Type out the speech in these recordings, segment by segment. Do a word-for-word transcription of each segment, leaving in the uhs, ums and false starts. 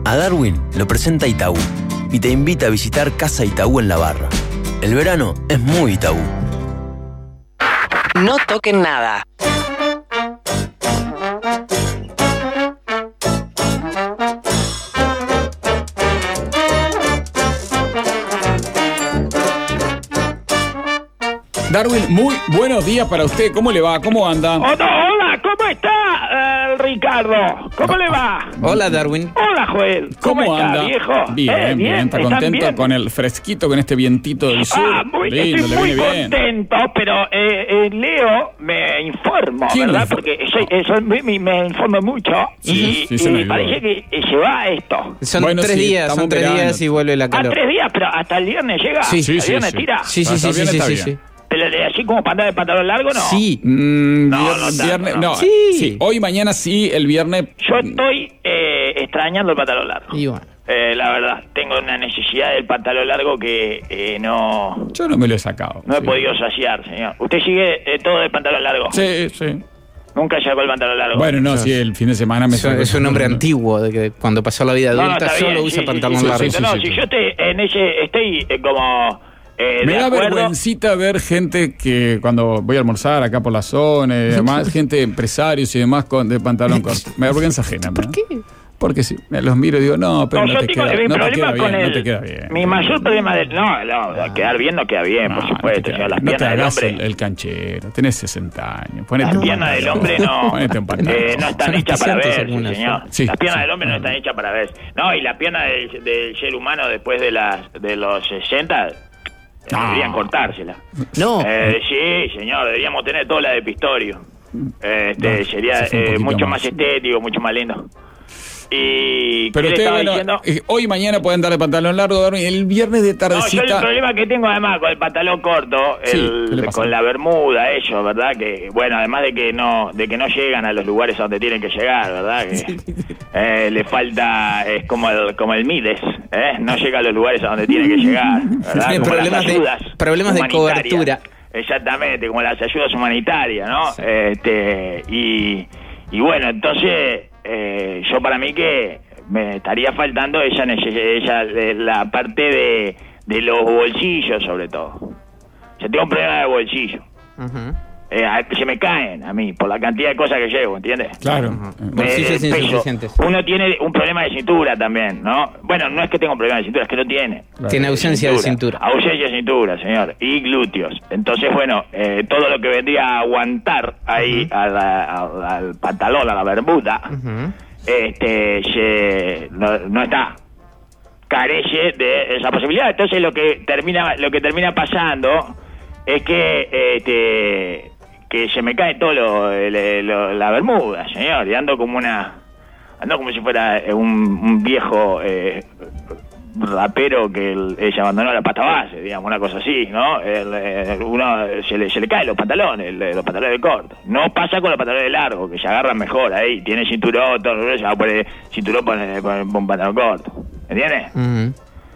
A Darwin lo presenta Itaú y te invita a visitar Casa Itaú en La Barra. El verano es muy Itaú. No toquen nada. Darwin, muy buenos días para usted. ¿Cómo le va? ¿Cómo anda? Hola, hola, ¿cómo está, eh, Ricardo? ¿Cómo le va? Hola, Darwin. Hola, Joel. ¿Cómo, ¿Cómo está, anda? viejo? Bien, Eh, bien, está ¿están contento bien? con el fresquito, con este vientito del sur. Ah, muy, Lindo, estoy le muy viene bien. contento, pero eh, eh, Leo me informo, ¿Quién ¿verdad? le- Porque soy, eh, soy- me, me- me informo mucho Sí, y, sí, se y me parece que eh, se va esto. Son Bueno, tres sí, días, estamos son tres verano. días y vuelve la Ah, calor. tres días, pero hasta el viernes llega. Sí, sí, el sí, viernes sí. tira. Sí, sí, Hasta sí, sí, bien sí, está sí, bien. sí. Pero eh, así como pantalla de pantalón largo, no. Sí. Mm, No, vier- no tanto, viernes, no. no. Sí. Sí, hoy, mañana sí, el viernes. Yo estoy eh, extrañando el pantalón largo. Y bueno. Eh, la verdad, tengo una necesidad del pantalón largo que eh, no, Yo no me lo he sacado. no he sí. podido saciar, señor. ¿Usted sigue eh, todo el pantalón largo? Sí, sí. Nunca sacó el pantalón largo. Bueno, no, sí, el fin de semana me Es, es un hombre antiguo, de que cuando pasó la vida No, no, adulta está solo bien, usa sí, pantalón sí, sí, largo. sí, sí, no, sí, si sí. yo estoy en ese, estoy eh, como eh, Me de da acuerdo. vergüencita ver gente que cuando voy a almorzar acá por la zona y demás, gente, empresarios y demás con de pantalón corto. Me da vergüenza ajena. ¿Por qué? Porque si me los miro y digo, no, pero No, no, yo te tengo queda, mi no te problema queda con bien, el. no te queda bien. Mi mayor problema del. No, no, quedar bien no queda bien, No, por no te supuesto. queda señor, las bien. No te piernas del hagas hombre. el, el canchero, tenés sesenta años. Ponete Las un piernas del pantalón. hombre no, Ponete un pantalón. eh, no están hechas para Sientes verse, algunas, señor. sí. Las piernas Sí. del hombre no están hechas para verse. No, y las piernas del, del ser humano después de las de los sesenta eh, No. deberían cortárselas. No. Eh, sí, señor, deberíamos tener toda la de Pistorio. Eh, este, No, sería se fue un eh, poquito mucho más. más estético, mucho más lindo. Y Pero ¿qué le usted, estaba bueno, diciendo? eh, hoy y mañana pueden darle pantalón largo, Darwin. El viernes de No, yo el tardecita. problema que tengo además con el pantalón corto, Sí, el- ¿qué le pasa? con la bermuda, ellos, ¿verdad? Que bueno, además de que no, de que no llegan a los lugares a donde tienen que llegar, ¿verdad? Que eh, le falta, es como el, como el Mides, ¿eh? No llega a los lugares a donde tiene que llegar, ¿verdad? Tiene Como problemas las de- ayudas problemas de humanitarias. cobertura. Exactamente, como las ayudas humanitarias, ¿no? Sí. Este, y, y bueno, entonces, eh, yo para mí que me estaría faltando esa, nece- esa eh, la parte de, de los bolsillos, sobre todo. Yo tengo un problema de bolsillo. Ujú. Eh, a- se me caen a mí por la cantidad de cosas que llevo, ¿entiendes? Claro. Me- Bolsillos el peso. insuficientes. Uno tiene un problema de cintura también, ¿no? Bueno, no es que tenga un problema de cintura, es que no tiene. Tiene ausencia de cintura. Ausencia de cintura, señor. Y glúteos. Entonces, bueno, eh, todo lo que vendría a aguantar ahí a la- a- al pantalón, a la bermuda, Ujú. este, se- no, no está. Carece de esa posibilidad. Entonces, lo que termina, lo que termina pasando es que, este, que se me cae todo lo, el- lo- la bermuda, señor, y ando como una, ando como si fuera eh, un, un viejo eh, rapero que el- eh, se abandonó la pasta base, digamos, una cosa así, ¿no? El, eh, uno se le, se le caen los pantalones, el- los pantalones cortos. No pasa con los pantalones largos, que se agarran mejor ahí, tiene cinturón, todo, se va a poner cinturón con, con- con un pantalón corto, ¿entiendes? Ujú.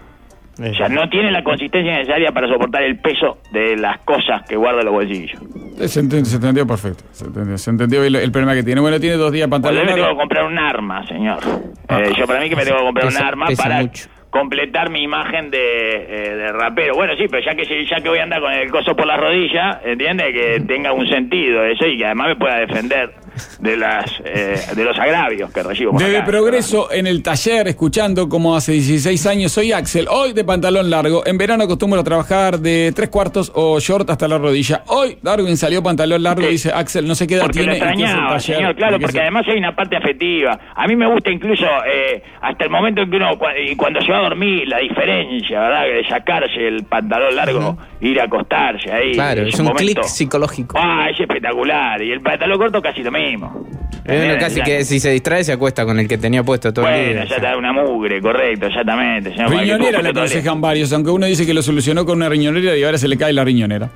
O sea, no tiene la consistencia necesaria para soportar el peso de las cosas que guarda en los bolsillos. Eh, Se entendió, se entendió perfecto. Se entendió, se entendió el, el problema que tiene. Bueno, tiene dos días Pues yo pantalón me tengo que largo. comprar un arma, señor. Ah. Eh, yo para mí que me tengo que comprar Pesa- un arma pesa para mucho. completar mi imagen de, eh, de rapero. Bueno, sí, pero ya que se- ya que voy a andar con el coso por la rodilla, ¿entiende? Que tenga un sentido eso y que además me pueda defender de las eh, de los agravios que recibo. por Desde acá, Progreso en el taller, escuchando como hace dieciséis años, soy Axel, hoy de pantalón largo. En verano acostumbro a trabajar de tres cuartos o short hasta la rodilla. Hoy Darwin salió pantalón largo y Sí. dice, Axel, no sé qué edad Porque lo tiene. y qué es el extrañaba, taller, señor, claro, y qué es porque el- además hay una parte afectiva. A mí me gusta incluso eh, hasta el momento en que uno, cua- y cuando se va a dormir, la diferencia, ¿verdad? De sacarse el pantalón largo, ir a acostarse ahí. Claro, es un momento- clic psicológico. Ah, es espectacular. Y el pantalón corto casi lo mismo. Eh, bueno, Eh, casi ya- que si se distrae se acuesta con el que tenía puesto todo el Bueno, día. ya está una mugre, correcto, exactamente. señor, cualquier Riñonera cosa le todo el día. aconsejan varios, aunque uno dice que lo solucionó con una riñonera y ahora se le cae la riñonera.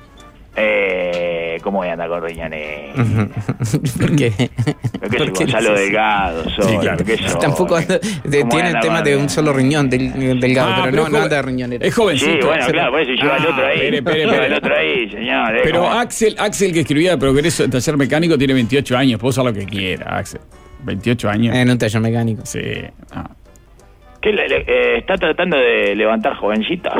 Eh, ¿cómo voy a andar con riñones? ¿Por qué? ¿Qué soy, Porque Gonzalo Delgado? Soy, claro. ¿qué soy? Tampoco anda- de- ¿Cómo tiene voy a el andar tema con de un riñones? solo riñón del, delgado, Ah, pero no, es no joven- anda de riñonera. Es jovencito. Sí, bueno, Se- claro, por eso lleva el otro ahí. espere, espere, Lleva espere. el otro ahí, señor. eh, Pero como- Axel, Axel que escribía de Progreso en taller mecánico tiene veintiocho años, puede usar lo que quiera, Axel. veintiocho años. En un taller mecánico. Sí. Ah. ¿Qué le, le, eh, está tratando de levantar jovencitas?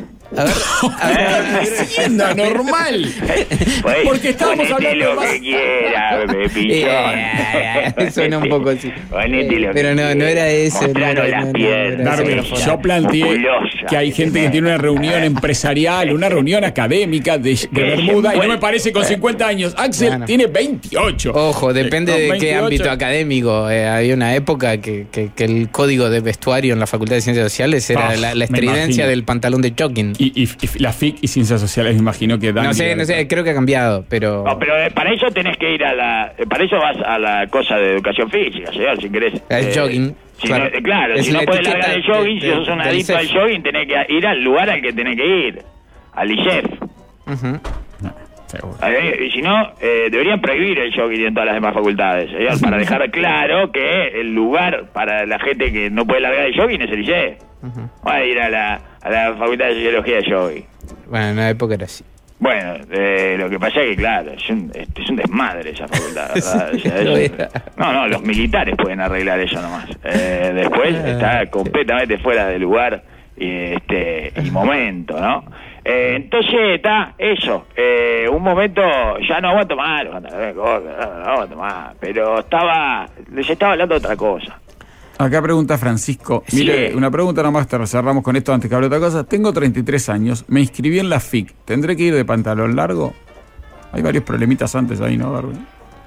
A ver, a ver, Hacienda normal. Pues, Porque estábamos ponete hablando lo más- que quiera, me pichón. Eh, suena un poco así. Ponete lo Pero que no, no quiera. era eso, no Mostrando era- las no, no, piernas. no era Darwin, eso. yo planteé Musculosa. que hay gente que tiene una reunión empresarial, una reunión académica de, de Bermuda, y no me parece con cincuenta años. Axel Bueno. tiene veintiocho. Ojo, depende Eh, con de qué veintiocho. ámbito académico. Eh, había una época que, que, que el código de vestuario en la Facultad de Ciencias Sociales era Ah, la, la me estridencia imagino. del pantalón de jogging. Y, y- y la F I C y Ciencias Sociales, me imagino que dan. No sé, no sé, creo que ha cambiado, pero... No, pero eh, para eso tenés que ir a la... eh, Para eso vas a la cosa de educación física, señor, si querés. Al Eh, jogging, Si claro. no, eh, claro, Es si no la podés etiqueta largar el jogging, de- si sos un del adicto al I S E F. jogging, tenés que ir al lugar al que tenés que ir. Al I S E F. Ujú. Seguro. Eh, Y si no, eh, deberían prohibir el jogging en todas las demás facultades, señor, para dejar claro que el lugar para la gente que no puede largar el jogging es el I S E F. Va a ir a la, a la Facultad de Sociología de jogging. Bueno, en una época era así. Bueno, eh, lo que pasa es que, claro, es un, es es un desmadre esa facultad, ¿verdad? O sea, Lo eso- era. no, no, los militares pueden arreglar eso nomás. Eh, después Ah, está completamente fuera de lugar y, este, y momento, ¿no? Eh, entonces, está eso. Eh, un momento, ya no aguanto más, no, no aguanto más, pero estaba, les estaba hablando de otra cosa. Acá pregunta Francisco. Mire, Sí. una pregunta nomás, te cerramos con esto antes que hable de otra cosa. Tengo treinta y tres años, me inscribí en la F I C. ¿Tendré que ir de pantalón largo? Hay varios problemitas antes ahí, ¿no, Darwin?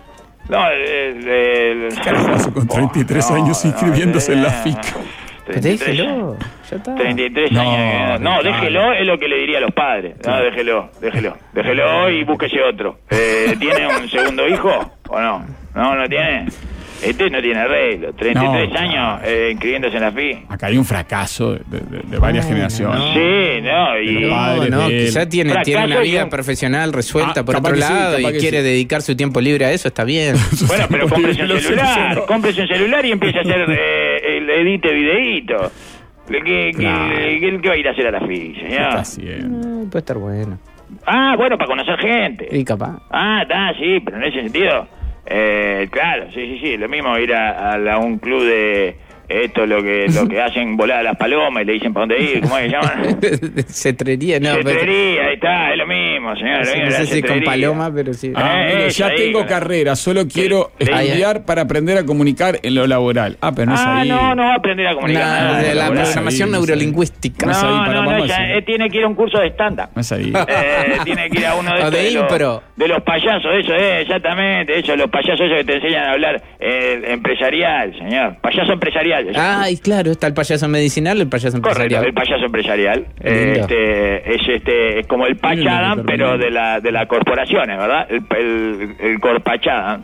No, el... el- ¿Qué carajo hace con treinta y tres no, años no, inscribiéndose en la F I C? Pero treinta y tres déjelo, ya está. treinta y tres No, años. No, Ricardo. déjelo, es lo que le diría a los padres. No, déjelo, déjelo. Déjelo y búsquese otro. Eh, ¿Tiene un segundo hijo o no? No, no tiene. Este no tiene arreglo. treinta y tres No, años eh, inscribiéndose en la F I. Acá hay un fracaso de, de- de varias generaciones. Sí, no, y... Pero No, padres no, de él. quizá tiene, Fracaso tiene una y vida un- profesional resuelta Ah, por capaz otro que sí, lado capaz y que quiere sí. dedicar su tiempo libre a eso, está bien. Bueno, pero cómprese un Lo celular. solucionó. Cómprese un celular y empiece a hacer eh, el edite videíto. ¿Qué, qué, Claro. qué- qué va a ir a hacer a la F I, ¿Qué señor? está haciendo? Eh, puede estar bueno. Ah, bueno, para conocer gente. Y capaz. Ah, está, sí, pero en ese sentido, eh, claro, sí, sí, sí, lo mismo ir a, a la- un club de esto, lo que lo que hacen volar a las palomas y le dicen para dónde ir, ¿cómo es que llaman? Cetrería, no. pero- Cetrería, ahí está, es lo mismo, señor. no lo sé, mismo, no la sé si con cetrería. paloma, pero sí. Ah, Eh, mire, es ya ahí, tengo con- carrera, solo quiero sí. estudiar para aprender a comunicar en lo laboral. Ah, pero no es Ah, ahí. no, no va a aprender a comunicar. Nada, nada, de la no, no, programación no, no, neurolingüística. no, es ahí, No, para no, no, mamá, ya, sí. eh, tiene que ir a un curso de stand-up. No es ahí. Eh, tiene que ir a uno de, O estos de los- impro. de los payasos, eso es, exactamente, eso, los payasos esos que te enseñan a hablar eh, empresarial, señor, payaso empresarial. eso. Ay, claro, está el payaso medicinal, el payaso Correcto, empresarial. el payaso empresarial. Lindo. Este, es este, es como el Pachadam, pero de la de las corporaciones, ¿verdad? El, el, el Corpachadam.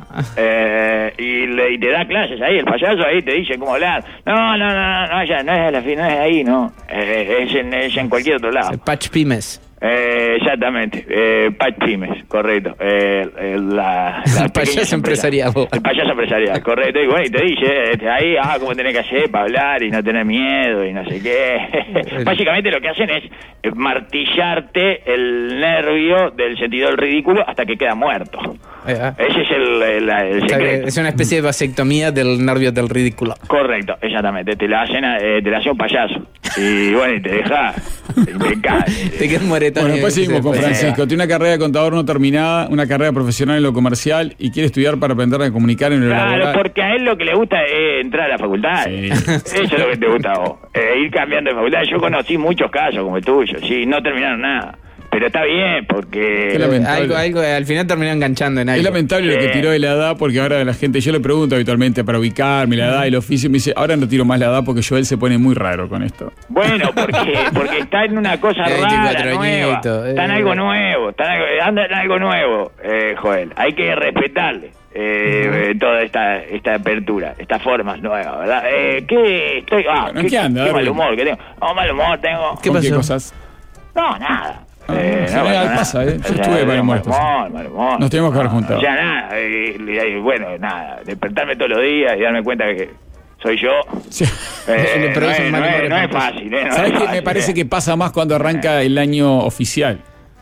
Eh, y, le, y te da clases ahí, el payaso ahí te dice cómo hablar. No, no, no, no, no, ya, no es la fin, no es ahí, no. Eh, es, en, es en cualquier otro lado. El Patch Pymes. Eh, exactamente, eh, Pat Pymes, correcto. Eh, eh, la, la El payaso pequeña empresarial. empresa. El payaso empresarial, correcto. Y bueno, y te dice, este, ahí, ah, cómo tenés que hacer para hablar y no tener miedo y no sé qué. Básicamente lo que hacen es eh, martillarte el nervio del sentido del ridículo hasta que queda muerto. Eh, ah. Ese es el, el, el O sea, que secreto. es una especie de vasectomía del nervio del ridículo. Correcto, exactamente. Te la hacen, eh, te la hace un payaso. Y bueno, y te deja impecable. Te quedas moretón. Bueno, después y- seguimos con se- Francisco. Tiene una carrera de contador no terminada, una carrera profesional en lo comercial y quiere estudiar para aprender a comunicar en lo Claro, laboral. porque a él lo que le gusta es entrar a la facultad. Sí. Eso es lo que te gusta a vos. Eh, ir cambiando de facultad. Yo conocí muchos casos como el tuyo, sí, no terminaron nada. Pero está bien, porque... Qué lamentable. Algo, algo, al final terminó enganchando en algo. Es lamentable lo que Sí. tiró de la edad, porque ahora la gente, yo le pregunto habitualmente para ubicarme la edad y el oficio, y me dice, ahora no tiro más la edad porque Joel se pone muy raro con esto. Bueno, porque porque está en una cosa Eh, rara, veinticuatro nueva. añitos, Está en eh. algo nuevo, está en algo, anda en algo nuevo, eh, Joel. Hay que respetarle eh, eh, toda esta esta apertura, estas formas nuevas, ¿verdad? Eh, ¿Qué estoy? Ah, Bueno, ¿qué anda, qué mal Darwin? humor que tengo. No, mal humor tengo. ¿Qué ¿Con pasó? qué cosas? No, nada. Ah, Eh, sí, no mira, nada. pasa, ¿eh? Yo O sea, estuve para el mal muerto, humor, mal humor. Nos tenemos que haber No, juntado. O sea, nada. eh, y- y bueno, nada. Despertarme todos los días y darme cuenta que soy yo. Sí. Eh, Pero no, es un es, mal no, humor es, no es espantoso. fácil, ¿eh? No ¿Sabes es qué? fácil, Me parece eh. que pasa más cuando arranca el año oficial.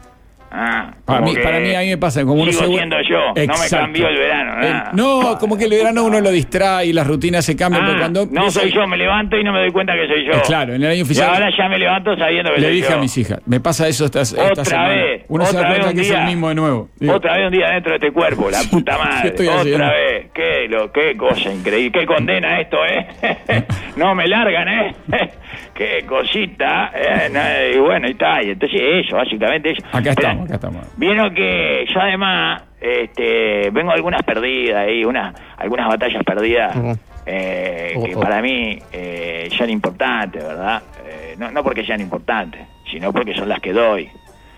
Ah, Para como mí, que para mí, a mí me pasa como uno sigo se- siendo yo, no me Exacto. cambió el verano. nada. Eh, no, como que el verano uno lo distrae y las rutinas se cambian. Ah, pero cuando no empieza- soy yo, me levanto y no me doy cuenta que soy yo. Eh, claro, en el año Y oficial ahora ya me levanto sabiendo que le soy dije yo. a mis hijas, me pasa eso esta, esta Otra semana. vez, Uno se da otra vez cuenta un que es día. el mismo de nuevo. Digo, Otra vez un día dentro de este cuerpo, la puta ¿qué madre. estoy Otra haciendo? vez. Qué, lo, qué cosa increíble. Qué condena esto, ¿eh? No me largan, ¿eh? Qué cosita. Eh, no, y bueno, y está. Y entonces eso, básicamente eso. Acá Pero estamos, acá estamos. Vieron que yo además este, vengo de algunas perdidas ahí, unas, algunas batallas perdidas. Ujú. eh, Oh, que oh. para mí eh, son importantes, ¿verdad? Eh, no, no porque sean importantes, sino porque son las que doy.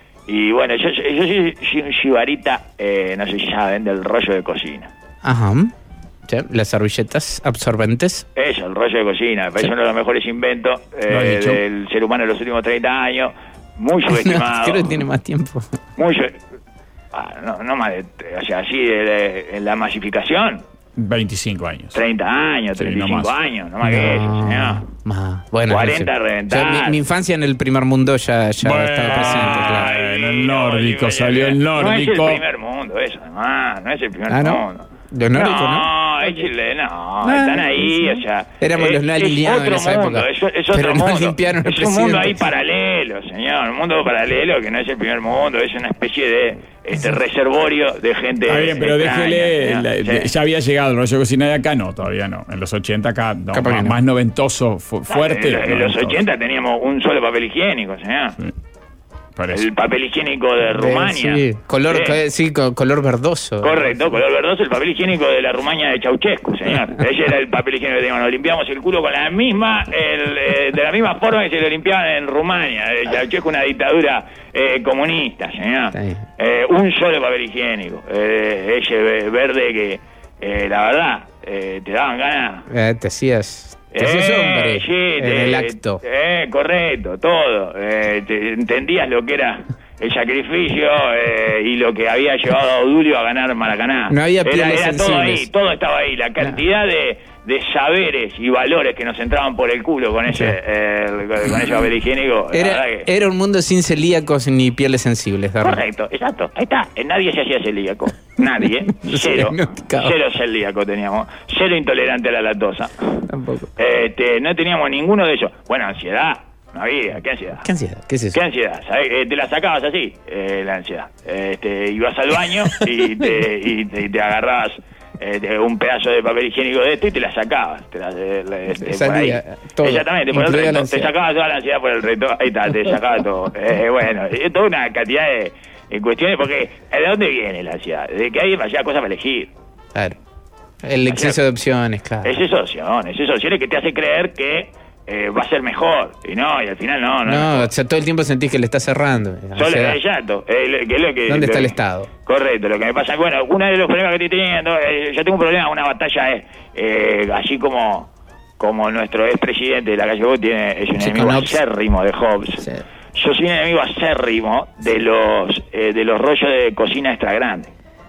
Y bueno, yo, yo, yo soy, soy un shibarita, eh, no sé si saben, del rollo de cocina. Ajá. Sí, las servilletas absorbentes. Eso, el rollo de cocina, me parece Sí. uno de los mejores inventos Lo has eh, dicho. del ser humano en los últimos treinta años. Muy No, subestimado. creo que tiene más tiempo. Muy sube- ah, no, no más de, o sea, así de, de- en la masificación, veinticinco años. treinta años, Sí, treinta y no cinco más. años, no más que eso, señor. más. Bueno, cuarenta no sé. reventar. Yo, mi, mi infancia en el primer mundo ya, ya Bueno. estaba presente, claro. Ay, en el Ay, nórdico, no, salió el No es nórdico. el primer mundo eso, además, no es el primer Ah, ¿no? mundo. ¿Los nórdicos, no? No, es Chile, no, Ah, están ahí, sí. o sea... Éramos es, los no es alineados en otro esa mundo, época. Es, es otro Pero no mundo. limpiaron al es un mundo ahí presidente. paralelo, señor, un mundo paralelo que no es el primer mundo, es una especie de este reservorio de gente... Está bien, pero extraña, déjele. señor. la- Sí. de- ya había llegado el rollo de cocina de acá, no, todavía no. En los ochenta acá, no, Capaz que más, no. más noventoso, fu- fuerte. En, en los noventoso. ochenta teníamos un solo papel higiénico, señor. Sí, parece. El papel higiénico de Rumania. Sí, color, Sí. co- sí, co- color verdoso. Correcto, color verdoso, el papel higiénico de la Rumania de Ceausescu, señor. Ese era el papel higiénico que teníamos. Nos limpiamos el culo con la misma, el, eh, de la misma forma que se lo limpiaban en Rumania. Eh, Ceausescu, una dictadura eh, comunista, señor. Está bien. Eh, un solo papel higiénico. Eh, ese ve- verde que, eh, la verdad, eh, te daban ganas. Eh, te hacías, te hacías Eh, hombre sí, en te- el acto. Eh, correcto, todo. Eh, te- entendías lo que era el sacrificio eh, y lo que había llevado a Odulio a ganar Maracaná. No había era, pieles era todo ahí, sensibles. todo estaba ahí. La cantidad de, de saberes y valores que nos entraban por el culo con ese, Sí. eh, con, con ese papel higiénico. la Era, verdad que- era un mundo sin celíacos ni pieles sensibles, ¿verdad? Correcto, exacto. Ahí está. Eh, Nadie se hacía celíaco. Nadie. No se Cero. diagnosticaba. Cero celíaco teníamos. Cero intolerante a la lactosa. Tampoco. Este, no teníamos ninguno de ellos. Bueno, ansiedad. No había. ¿Qué ansiedad? ¿Qué ansiedad? ¿Qué es eso? ¿Qué ansiedad? ¿Sabés? Eh, te la sacabas así, eh, la ansiedad. Este, ibas al baño y te, y te, y te agarrabas eh, de un pedazo de papel higiénico de esto y te la sacabas. Te la, eh, la- este, por Salía ahí. todo, Exactamente, por el incluida la reto. Te ansiedad. sacabas toda la ansiedad por el reto. Ahí está, te sacabas todo. Eh, bueno, es toda una cantidad de, de cuestiones, porque ¿de dónde viene la ansiedad? De que hay demasiadas cosas para elegir. Claro. El exceso de opciones, claro. Es esa opción, es esa opción que te hace creer que eh, va a ser mejor. Y no, y al final no, no. No, o sea, todo el tiempo sentís que le está cerrando. O Solo, sea, exacto. eh, lo- que es lo que, ¿Dónde lo está el que- Estado? Correcto, lo que me pasa, bueno, uno de los problemas que estoy teniendo, eh, yo tengo un problema, una batalla es, eh, así como como nuestro expresidente de la calle Bob tiene, es un Sí, enemigo con Hobbes. acérrimo de Hobbes. Sí. Yo soy un enemigo acérrimo de los eh, de los rollos de cocina extra grande.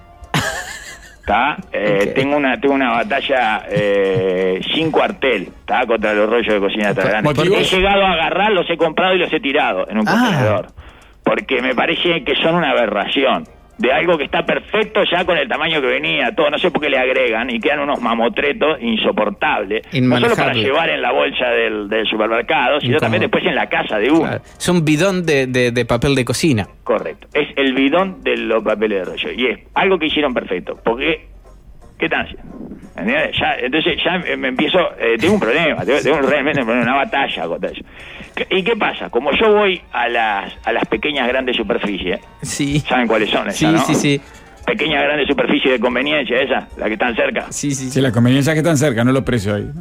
¿Está? Eh, Ok. tengo una tengo una batalla eh, sin cuartel, ¿está? Contra los rollos de cocina extra grande. ¿Motivos? He llegado a agarrar, los he comprado y los he tirado en un Ah. contenedor. Porque me parece que son una aberración. De algo que está perfecto ya con el tamaño que venía, todo, no sé por qué le agregan y quedan unos mamotretos insoportables. No solo para Inmanejable. llevar en la bolsa del, del supermercado, sino Incómodo. también después en la casa de uno. Claro. Es un bidón de, de, de papel de cocina. Correcto. Es el bidón de los papeles de rollo. Y es algo que hicieron perfecto. Porque, ¿qué tan haciendo? ¿Entiendes? Ya, entonces ya me empiezo, eh, tengo un problema, tengo, tengo realmente un problema, una batalla contra eso. ¿Qué- ¿Y qué pasa? Como yo voy a las a las pequeñas grandes superficies, Sí. ¿saben cuáles son esas, Sí, no? sí, sí. Pequeñas grandes superficies de conveniencia, esa, la que están cerca. Sí, sí, Sí, sí. la conveniencia es que están cerca, no los precios ahí.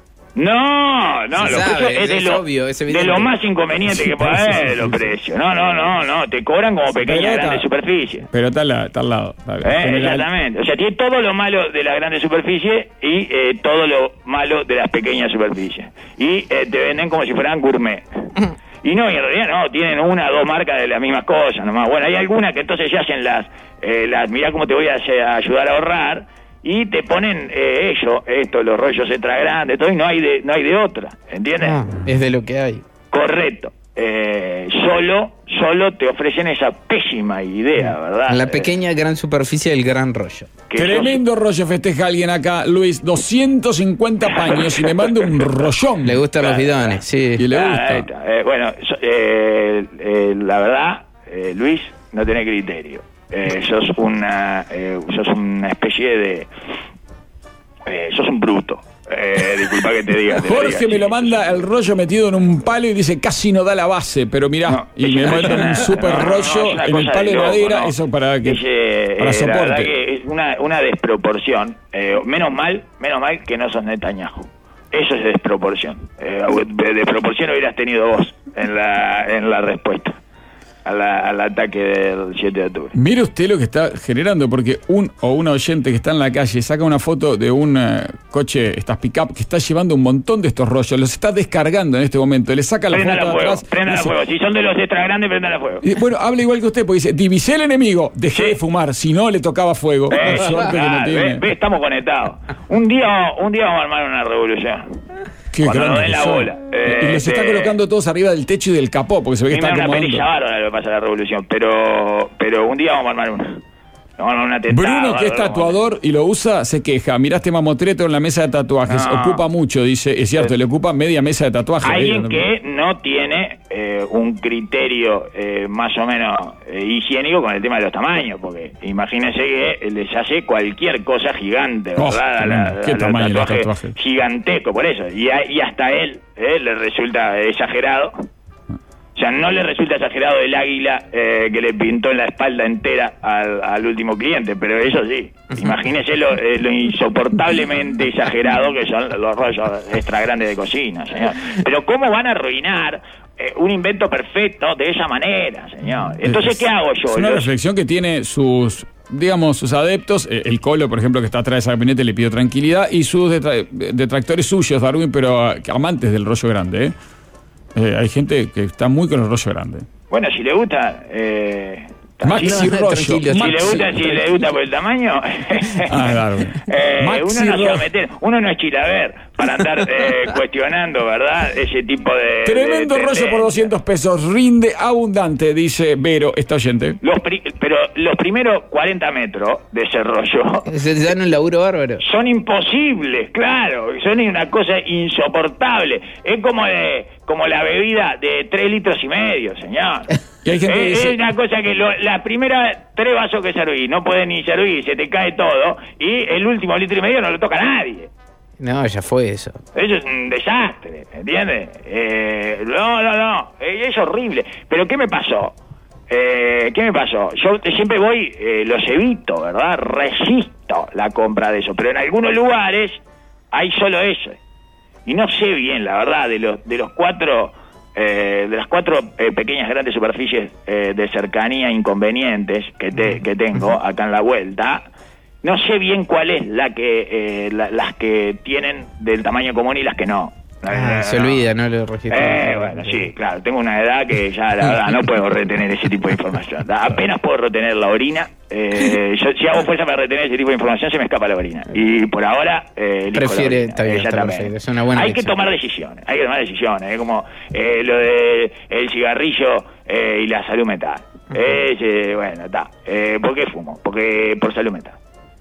No, no, Se los sabe, precios es, de, es lo, obvio, es de evidente. lo más inconveniente que puede Sí, sí, haber sí, los sí. precios. No, no, no, no, te cobran como pequeñas Pero está- grandes superficies. Pero está al, la- está al lado. está al- Eh, general. exactamente. O sea, tiene todo lo malo de la grande superficie y eh, todo lo malo de las pequeñas superficies. Y eh, te venden como si fueran gourmet. Y no, y en realidad no, tienen una o dos marcas de las mismas cosas nomás. Bueno, hay algunas que entonces ya hacen las, eh, las mirá cómo te voy a, hacer- a ayudar a ahorrar, y te ponen eh, ellos, esto, los rollos extra grandes, todo, y no hay de, no hay de otra, ¿entiendes? Ah, es de lo que hay. Correcto. eh, solo, solo te ofrecen esa pésima idea, ¿verdad? En la pequeña gran superficie del gran rollo. Que Tremendo sos- rollo festeja alguien acá, Luis, doscientos cincuenta paños y me manda un rollón. Le gustan los bidones, sí. Y le Ah, gusta. ahí está. Eh, bueno, so- eh, eh, la verdad, eh, Luis, no tenés criterio. Eh, sos una, eh, sos una especie de, eh, sos un bruto. Eh, disculpa que te diga. te lo Jorge diga me lo así. manda el rollo metido en un palo y dice casi no da la base, pero mirá, No, y es me una- manda un super no, no, rollo es una en el cosa palo de loco, madera, ¿no? eso para que Es, eh, para eh, la verdad soporte. que es una, una desproporción. Eh, menos mal, menos mal que no sos Netanyahu. Eso es desproporción. Eh, de desproporción hubieras tenido vos en la, en la respuesta a la- al ataque del siete de octubre. Mire usted lo que está generando, porque un o una oyente que está en la calle saca una foto de un eh, coche, estas pick-up, que está llevando un montón de estos rollos, los está descargando en este momento, le saca la Prendan foto a fuego, atrás. prendan a dice- fuego. Si son de los extra grandes, prendan a fuego. y, bueno, habla igual que usted, porque dice, divisé el enemigo, dejé Sí. de fumar, si no le tocaba fuego. Eh, La suerte que ah, no tiene. ve, ve, estamos conectados. Un día, un día vamos a armar una revolución. Qué cuando grande nos den que la son. bola. Eh, y los está este- colocando todos arriba del techo y del capó, porque se ve que Primero están una acomodando. perilla bárbara lo que pasa en la revolución, pero, pero un día vamos a armar una. Vamos a armar un atentado. Bruno, que es bárbaro, tatuador y lo usa, se queja. Mirá este mamotreto en la mesa de tatuajes. No. Ocupa mucho, dice. Es cierto, le ocupa media mesa de tatuajes. Alguien Ahí, que no tiene eh, un criterio eh, más o menos eh, higiénico con el tema de los tamaños, porque imagínense que les hace cualquier cosa gigante, Oh, ¿verdad? A tremendo. la- Qué a los tamaño los tatuajes tatuajes. gigantesco, por eso. Y, a- y hasta él eh, le resulta exagerado. O sea, no le resulta exagerado el águila eh, que le pintó en la espalda entera al, al último cliente, pero eso sí, imagínese lo, eh, lo insoportablemente exagerado que son los rollos extra grandes de cocina, señor. Pero ¿cómo van a arruinar eh, un invento perfecto de esa manera, señor? Entonces, ¿qué hago yo? Es una Los- reflexión que tiene sus, digamos, sus adeptos. Eh, El Colo, por ejemplo, que está atrás de esa gabinete, le pidió tranquilidad. Y sus detra- detractores suyos, Darwin, pero eh, amantes del rollo grande, ¿eh? Eh, hay gente que está muy con el rollo grande. Bueno, si le gusta... Eh, Maxi si, no, rollo. tranquilo, si Maxi- le gusta, si le gusta por el tamaño, Ah, Darwin. eh, Maxi uno no se va a rollo. meter, uno no es chilaver para andar eh, cuestionando, ¿verdad? Ese tipo de... Tremendo de rollo por tendencia. doscientos pesos. Rinde abundante, dice Vero, esta oyente. Los pri- pero los primeros cuarenta metros de ese rollo Se te dan un laburo bárbaro. son imposibles, claro, son una cosa insoportable. Es como de, como la bebida de tres litros y medio, señor. Y hay gente que es, dice- es una cosa que lo, la primera tres vasos que serví, no puedes ni servir, se te cae todo, y el último litro y medio no lo toca nadie. No, ya fue eso. Eso es un desastre, ¿entiendes? Eh, no, no, no, eh, es horrible. Pero ¿qué me pasó? Eh, ¿Qué me pasó? Yo siempre voy, eh, los evito, ¿verdad? Resisto la compra de eso, pero en algunos lugares hay solo eso. Y no sé bien, la verdad, de los de los cuatro, eh, de las cuatro eh, pequeñas grandes superficies eh, de cercanía inconvenientes que, te, que tengo acá en la vuelta. No sé bien cuál es la que eh, la- las que tienen del tamaño común y las que no. Ah, Eh, se no. olvida, no lo registra. Eh, bueno, sí, claro, tengo una edad que ya la verdad no puedo retener ese tipo de información. Apenas puedo retener la orina. Eh, yo, si hago fuerza para retener ese tipo de información, se me escapa la orina. Y por ahora, eh, elijo Prefiere- la orina. está bien, está Exactamente. perfecto, es una buena Hay que elección. tomar decisiones, hay que tomar decisiones. Es como eh, lo de el cigarrillo eh, y la salud mental. Ese, bueno, está. Eh, ¿Por qué fumo? Porque por salud mental.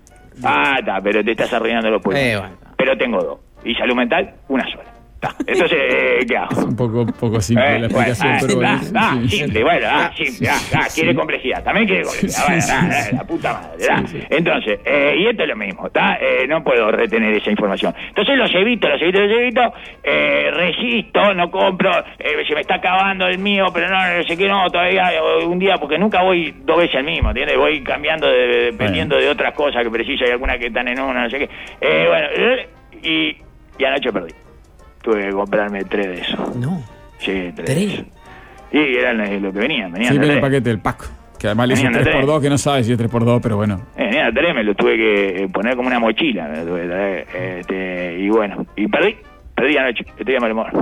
Ah, está, pero te estás arruinando los pulmones. Eh, bueno. Pero tengo dos. Y salud mental, una sola. Está. Entonces, eh, ¿qué hago? Un poco, poco simple Eh, la bueno, explicación, ah, pero bueno. ah, ah, sí. simple, bueno, ah, simple, ah, ah, quiere complejidad, también quiere complejidad, Sí, bueno, sí, ah, sí. la puta madre, ¿verdad? Sí, sí. Entonces, eh, y esto es lo mismo, ¿está? Eh, no puedo retener esa información. Entonces los evito, los evito, los evito, eh, resisto, no compro, eh, se me está acabando el mío, pero no, no sé qué, no, todavía eh, un día, porque nunca voy dos veces al mismo, ¿entiendes? Voy cambiando, de, dependiendo de otras cosas que preciso, hay algunas que están en una, no sé qué. Eh, bueno, eh, y, y anoche perdí. Tuve que comprarme tres de esos. No. Sí, tres. ¿Tres? Y eran eh, lo que venían, venían Sí, de viene el tres. paquete del pack. Que además le dice Venían de tres por tres. dos, que no sabe si es tres por dos, pero bueno. Eh, venían de tres, me lo tuve que eh, poner como una mochila. Me lo tuve que traer, este, y bueno, y perdí, perdí anoche, estoy de mal humor.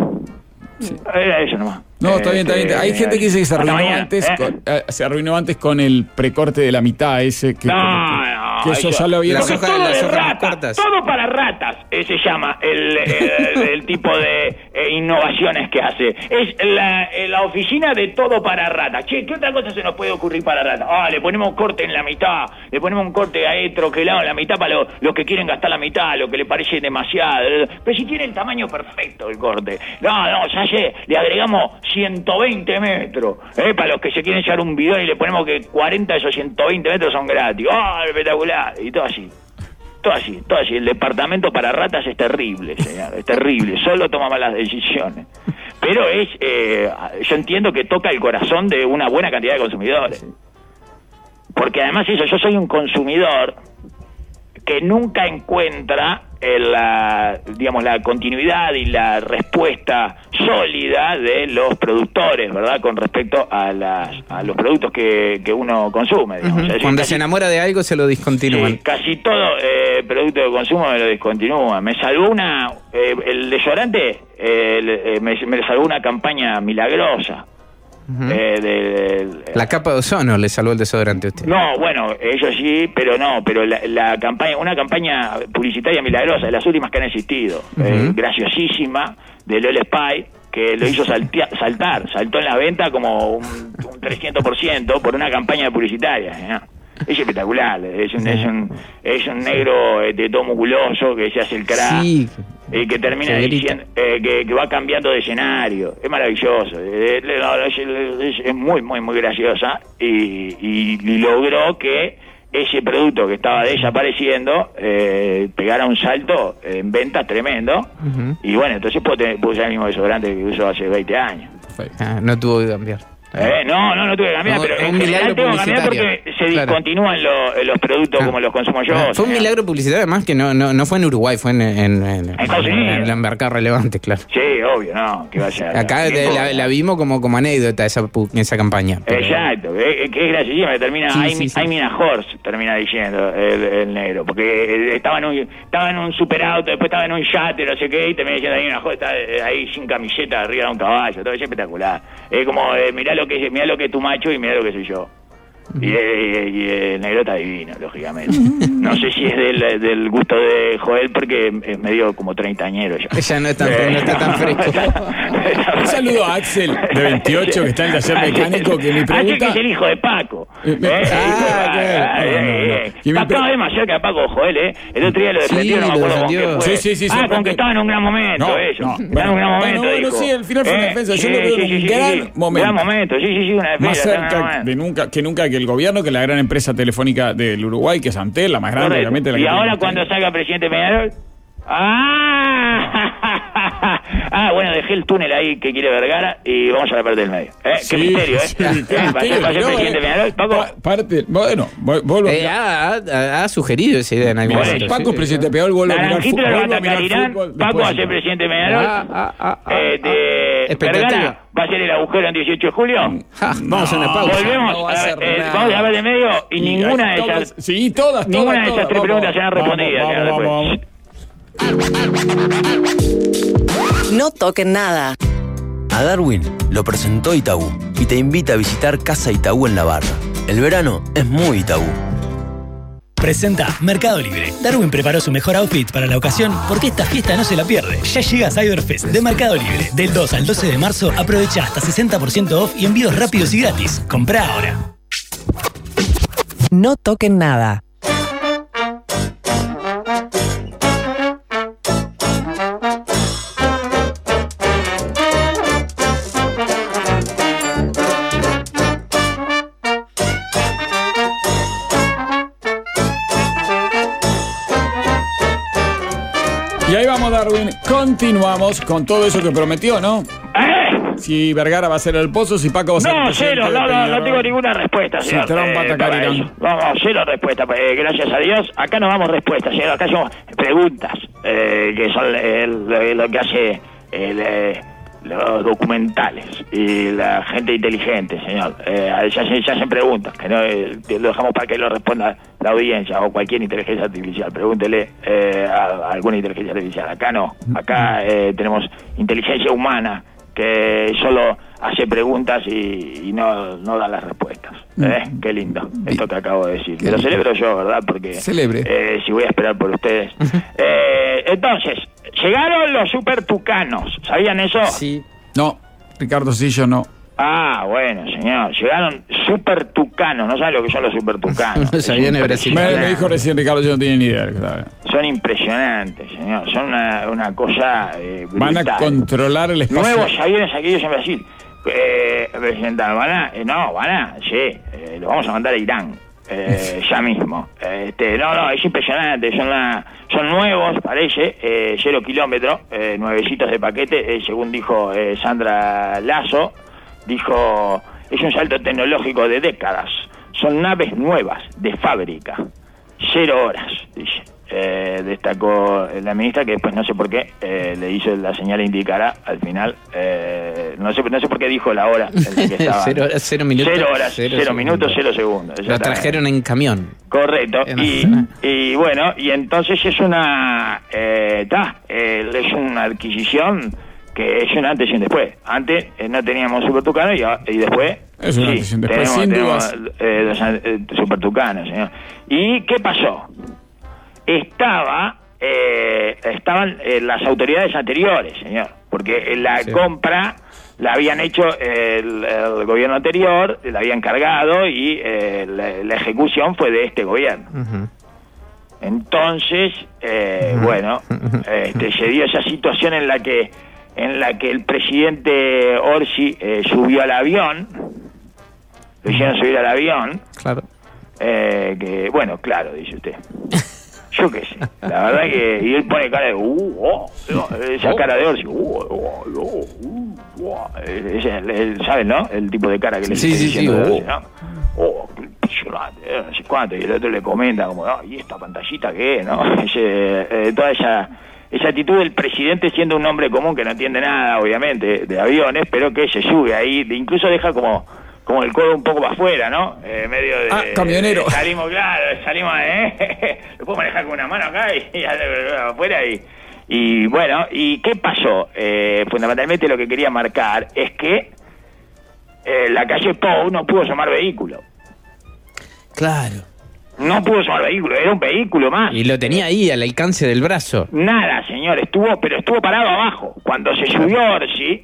Era eso nomás. No, está bien, está bien. Hay Este, gente que dice que se hasta arruinó mañana, antes, ¿eh? con, eh, se arruinó antes con el precorte de la mitad ese. Que, No, que- no, Que eso ya lo vieron. Las hojas, todo las de hojas rata, cortas. todo para ratas, eh, se llama el, el, el tipo de eh, innovaciones que hace. Es la, eh, la oficina de todo para ratas. Che, ¿qué otra cosa se nos puede ocurrir para ratas? Ah, le ponemos corte en la mitad, le ponemos un corte ahí troquelado en la mitad para los lo que quieren gastar la mitad, lo que le parece demasiado. Pero si tiene el tamaño perfecto el corte. No, no, ya sé, le agregamos ciento veinte metros, eh, para los que se quieren echar un bidón y le ponemos que cuarenta de esos ciento veinte metros son gratis. ¡Ah, oh, espectacular! Y todo así. Todo así, todo así. El departamento para ratas es terrible, señor. Es terrible. Solo toma malas decisiones. Pero es, eh, yo entiendo que toca el corazón de una buena cantidad de consumidores. Porque además eso, yo soy un consumidor que nunca encuentra el, la, digamos, la continuidad y la respuesta sólida de los productores, ¿verdad? Con respecto a las a los productos que, que uno consume, digamos. Uh-huh. Es decir, Cuando casi, se enamora de algo se lo discontinúan. sí, casi todo eh, producto de consumo me lo discontinúa. Me salvó una... Eh, el desodorante eh, me, me salvó una campaña milagrosa. Uh-huh. Eh, de, de, La capa de ozono le salvó el desodorante a usted. No, bueno, ellos sí, pero no, pero la, la campaña, una campaña publicitaria milagrosa, de las últimas que han existido, uh-huh. eh, graciosísima, de L O L Spy, que lo hizo saltea, saltar, saltó en la venta como un, un trescientos por ciento por una campaña publicitaria, ¿eh? Es espectacular, es un, es un, es un negro eh, de todo musculoso que se hace el crack Sí. y que termina diciendo eh, que, que va cambiando de escenario. Es maravilloso, eh, es, es, es muy, muy, muy graciosa y, y, y logró que ese producto que estaba desapareciendo eh, pegara un salto en ventas tremendo. Uh-huh. Y bueno, entonces puedo, puedo usar el mismo desodorante que uso hace veinte años. Ah, no tuvo que cambiar. Eh, no, no, no tuve que cambiar, no, pero un en general tengo que cambiar porque se claro. discontinúan lo, los productos ah. como los consumo yo. Ah, fue un milagro publicitario, además, que no, no, no fue en Uruguay, fue en, en, en, en, en la mercado relevante, claro. Sí, obvio, no, que va a ser. Acá de, la, la vimos como, como anécdota esa, esa campaña. Pero... Exacto, que, que es graciosísima, termina, sí, hay, sí, sí. hay Mina Horse, termina diciendo el, el negro, porque estaba en, un, estaba en un superauto, después estaba en un yate, no sé qué, y termina diciendo, hay Mina Horse, está ahí sin camiseta, arriba de un caballo, todo es espectacular. Es como, eh, mirá lo que es, mirá lo que es tu macho y mirá lo que soy yo. Y, y, y el negro está divino, lógicamente. No sé si es del, del gusto de Joel, porque es medio como treintañero ya. Ella no, es tan, no está tan fresco. Un saludo a Axel, de veintiocho, que está en el taller mecánico, que me pregunta... Axel, que es el hijo de Paco. Eh, me... ¿Eh? Ah, eh, no, no, no. Está cada vez más cerca de Paco Joel, ¿eh? El otro día lo defendió, sí, no me acuerdo con qué fue. Sí, sí, sí. Ah, con que estaba en un gran momento, no, eso. No, estaba bueno, en un gran momento, bueno, bueno, dijo. sí, al final fue una eh, defensa. Yo sí, lo veo sí, como sí, un sí, gran sí. momento. Gran momento, sí, sí, sí, una defensa. Más cerca de nunca, que nunca que el gobierno, que la gran empresa telefónica del Uruguay, que es Antel, la más grande, Correcto. obviamente. La y que ahora tiene cuando salga presidente Peñarol... ¡Ah! Ah, bueno, dejé el túnel ahí que quiere Vergara y vamos a la parte del medio. ¿Eh? Sí, Qué misterio, ¿eh? sí, qué ¿Eh? misterio, ¿Va a ser, va a ser no, presidente eh, Peñarol? Paco... Pa parte, bueno, vuelvo eh, ha, ha, ha sugerido esa idea en algún bueno, momento. Paco sí, es presidente Peñarol, vuelve a mirar Naranjito fútbol. lo Vuelve va a a mirar Carirán, fútbol. Paco va a después. ser presidente Peñarol. Ah, ah, ah, ah, eh, de... expectativa. Vergara va a ser el agujero en dieciocho de julio. Ja, vamos a una pausa. Volvemos no va a a, ser eh, nada. vamos a ver de medio y, Y ninguna de todas, esas sí, todas, todas, ninguna de esas todas, tres vamos, preguntas serán vamos, respondidas. vamos, señor, vamos, después. No toquen nada. A Darwin lo presentó Itaú y te invita a visitar Casa Itaú en La Barra. El verano es muy Itaú. Presenta Mercado Libre. Darwin preparó su mejor outfit para la ocasión porque esta fiesta no se la pierde. Ya llega Cyberfest de Mercado Libre. Del dos al doce de marzo aprovecha hasta sesenta por ciento off y envíos rápidos y gratis. Comprá ahora. No toquen nada. Y ahí vamos, Darwin. Continuamos con todo eso que prometió, ¿no? ¿Eh? Si Vergara va a ser el Pozo, si Paco va a ser el No, presidente cero, de no, no, Peñarol. no tengo ninguna respuesta, Si señor. Trump va a atacar para Irán. eso. Vamos, cero respuesta, eh, gracias a Dios. Acá no damos respuestas, señor. Acá hacemos preguntas, eh, que son el- lo, lo que hace el, eh, los documentales y la gente inteligente, señor. Eh, ya, se, ya hacen preguntas, que no eh, lo dejamos para que lo responda la audiencia o cualquier inteligencia artificial. Pregúntele eh, a, a alguna inteligencia artificial. Acá no. Acá eh, tenemos inteligencia humana que solo hace preguntas y, y no, no da las respuestas. ¿Eh? Qué lindo, esto que acabo de decir. Lo celebro yo, ¿verdad? Porque Celebre. Eh, si voy a esperar por ustedes. eh, entonces, llegaron los super tucanos. ¿Sabían eso? Sí. No, Ricardo Sillo no. Ah, bueno, señor. Llegaron super tucanos. No saben lo que son los super tucanos. No sabían en Brasil. Me, me dijo recién Ricardo, yo no tenía ni idea. Son impresionantes, señor. Son una, una cosa eh, brutal. Van a controlar el espacio. Nuevos aviones aquellos en Brasil. Eh, presentar, van a, eh, no, van a, sí, eh, lo vamos a mandar a Irán, eh, ya mismo. Este, no, no, es impresionante, son la, son nuevos, parece, eh, cero kilómetros, eh, nuevecitos de paquete, eh, según dijo eh, Sandra Lazo, dijo, es un salto tecnológico de décadas, son naves nuevas, de fábrica, cero horas, dice. Eh, destacó la ministra, que después no sé por qué eh, le hizo la señal indicará al final, eh, no sé no sé por qué dijo la hora en la que estaba. cero horas, cero minutos. Cero horas, cero, cero minutos, cero segundos. Lo trajeron en camión. Correcto. En Y, y bueno, y entonces es una eh, ta, eh, es una adquisición que es un antes y un después. Antes eh, no teníamos Super Tucano y, y después es un sí, antes y un después, tenemos, sin tenemos, dudas. eh, los eh, Super Tucanos, señor. ¿Y qué pasó? Estaba, eh, estaban eh, las autoridades anteriores, señor, porque la sí. compra la habían hecho el, el gobierno anterior, la habían cargado y eh, la, la ejecución fue de este gobierno. Uh-huh. Entonces, eh, uh-huh. bueno, este, se dio esa situación en la que en la que el presidente Orsi eh, subió al avión, lo hicieron subir al avión. Claro. Eh, que, bueno, claro, dice usted. Yo qué sé, la verdad que... Y él pone cara de... Uh, oh, esa cara de Orsi. Uh, oh, oh, uh, oh, ¿saben, no? El tipo de cara que le sí, está sí, diciendo sí, Orsi, ¿no? Oh, qué impresionante, eh, no sé cuánto. Y el otro le comenta como, ah, ¿y esta pantallita qué? ¿No? Ese, eh, toda esa... Esa actitud del presidente, siendo un hombre común que no entiende nada, obviamente, de aviones, pero que se sube ahí, incluso deja como... como el codo un poco para afuera, ¿no? Eh, medio de... Ah, camionero. De, salimos, claro, salimos, ¿eh? Lo puedo manejar con una mano acá y, y afuera y... Y bueno, ¿y qué pasó? Eh, fundamentalmente lo que quería marcar es que eh, la calle Pou no pudo sumar vehículo. Claro. No pudo sumar vehículo, era un vehículo más. Y lo tenía ahí, al alcance del brazo. Nada, señor, estuvo, pero estuvo parado abajo. Cuando se subió Orsi,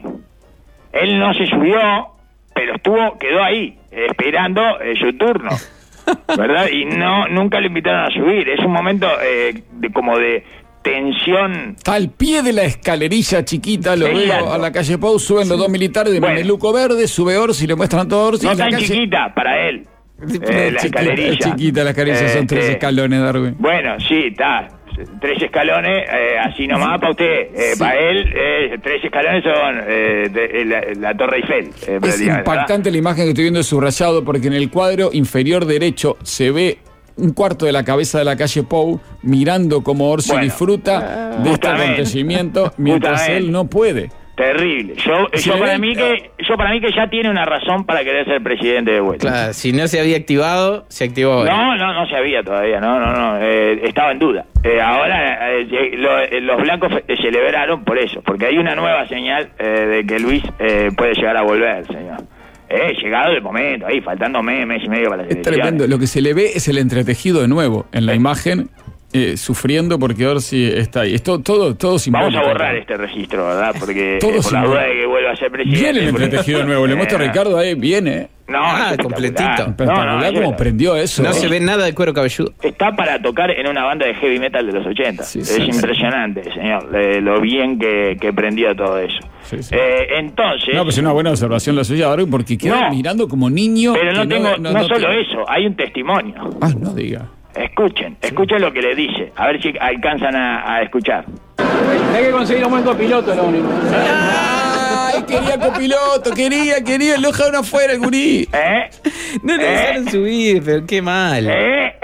él no se subió... pero estuvo, quedó ahí, esperando eh, su turno, ¿verdad? Y no, nunca lo invitaron a subir. Es un momento eh, de como de tensión. Está al pie de la escalerilla chiquita, lo Sí, veo alto. a la calle Pou, suben los dos militares de Bueno. mameluco verde, sube Orsi, le muestran todo Orsi. No y la tan calle- chiquita para él. Eh, la Chiquita, escalerilla. es chiquita la escalerilla, son tres Este, escalones, Darwin. Bueno, sí, está. Tres escalones, eh, así nomás para usted. Eh, Sí. Para él, eh, tres escalones son eh, de- la, la Torre Eiffel. eh, Es prácticamente, impactante la imagen que estoy viendo subrayado porque en el cuadro inferior derecho se ve un cuarto de la cabeza de la calle Pou mirando cómo Orsi Bueno, disfruta de este justamente, acontecimiento mientras justamente. él no puede. Terrible. Yo, Si yo le para ven- mí que, yo para mí que ya tiene una razón para querer ser presidente de vuelta. Claro, si no se había activado, se activó ahora. No, no, no se había todavía, no, no, no, eh, estaba en duda. Eh, ahora eh, eh, lo- eh, los blancos fe- celebraron por eso, porque hay una nueva señal eh, de que Luis eh, puede llegar a volver, señor. Eh, llegado el momento, ahí, faltando mes, mes y medio para las Es elecciones. tremendo. Lo que se le ve es el entretejido de nuevo en la imagen, eh, sufriendo porque Orsi está ahí. Esto todo, todo simbólico. Vamos a borrar este registro, ¿verdad? Porque Todo eh, por la simbólico. duda de que vuelva a ser presidente. Viene el porque- entretejido de nuevo. Le muestro a Eh, Ricardo ahí, viene. No, Ah, es completito. Espectacular No, no, cómo yo- prendió eso. No se ve nada de cuero cabelludo. Está para tocar en una banda de heavy metal de los ochenta. Sí, es sí, sí. impresionante, señor, eh, lo bien que, que prendió todo eso. Sí, sí. Eh, entonces... No, pues es una buena observación la suya, Darwin, porque queda No. mirando como niño. Pero no que tengo, no, solo te- eso, hay un testimonio. Ah, no diga. Escuchen, escuchen lo que le dice, a ver si alcanzan a, a escuchar. Hay que conseguir un buen copiloto, lo único. Ay, quería copiloto, quería, quería, lo dejaron afuera el gurí. ¿Eh? No le ¿Eh? dejaron subir, pero qué mal. ¿Eh?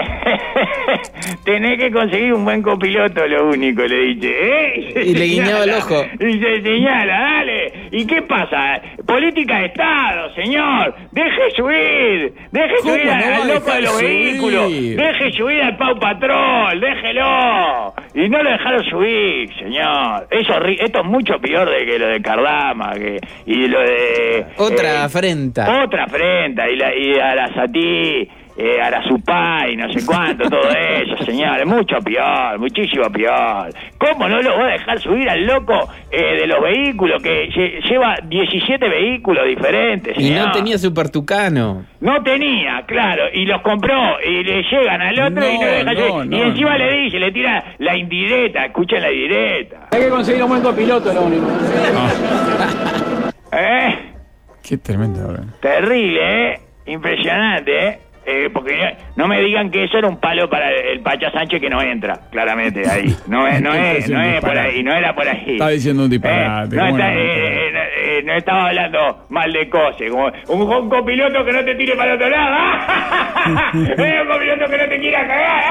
Tenés que conseguir un buen copiloto, lo único, le dice. ¿Eh? Y le guiñaba el ojo. Y se señala, dale. ¿Y qué pasa? Política de Estado, señor. Deje subir. Deje ¿Cómo subir no al, va a al loco de los dejar vehículos. subir? Deje subir al Pau Patrol. Déjelo. Y no lo dejaron subir, señor. Eso, esto es mucho peor de que lo de Cardama. Que, y lo de... Otra eh, afrenta. Otra afrenta. Y, la, y a la Satí... Eh, a la Supá y no sé cuánto, todo eso, señores, mucho peor, muchísimo peor. ¿Cómo no lo voy a dejar subir al loco eh, de los vehículos que lle- lleva diecisiete vehículos diferentes, Y señor? no tenía Super Tucano. No tenía, claro, y los compró y le llegan al otro No, y no lo deja no, subir. no, y encima no. le dice, le tira la indirecta, escuchen la indirecta. Hay que conseguir un buen copiloto, lo único. ¿Eh? Qué tremendo, ¿verdad? Terrible, ¿eh? Impresionante, ¿eh? Eh, porque no me digan que eso era un palo para el Pacha Sánchez que no entra, claramente, ahí. No es, no es, no es por ahí, no era por ahí. Está diciendo un disparate. Eh, no, ¿cómo está, no? eh, eh, eh, no estaba hablando mal de cosas, como un, un copiloto que no te tire para el otro lado. eh, un copiloto que no te quiera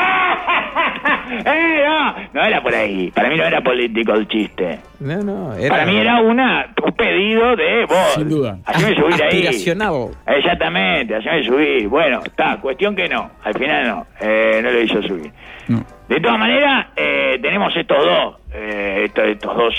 cagar. eh, no, no era por ahí. Para mí no era político el chiste. No, no. Era Para mí era una un pedido de vos. Sin duda. Haceme subir ahí. aspiracional. Exactamente, haceme subir. Bueno, está, cuestión que no. Al final no. Eh, no lo hizo subir. No. De todas maneras, eh, tenemos estos dos. Eh, estos, estos dos.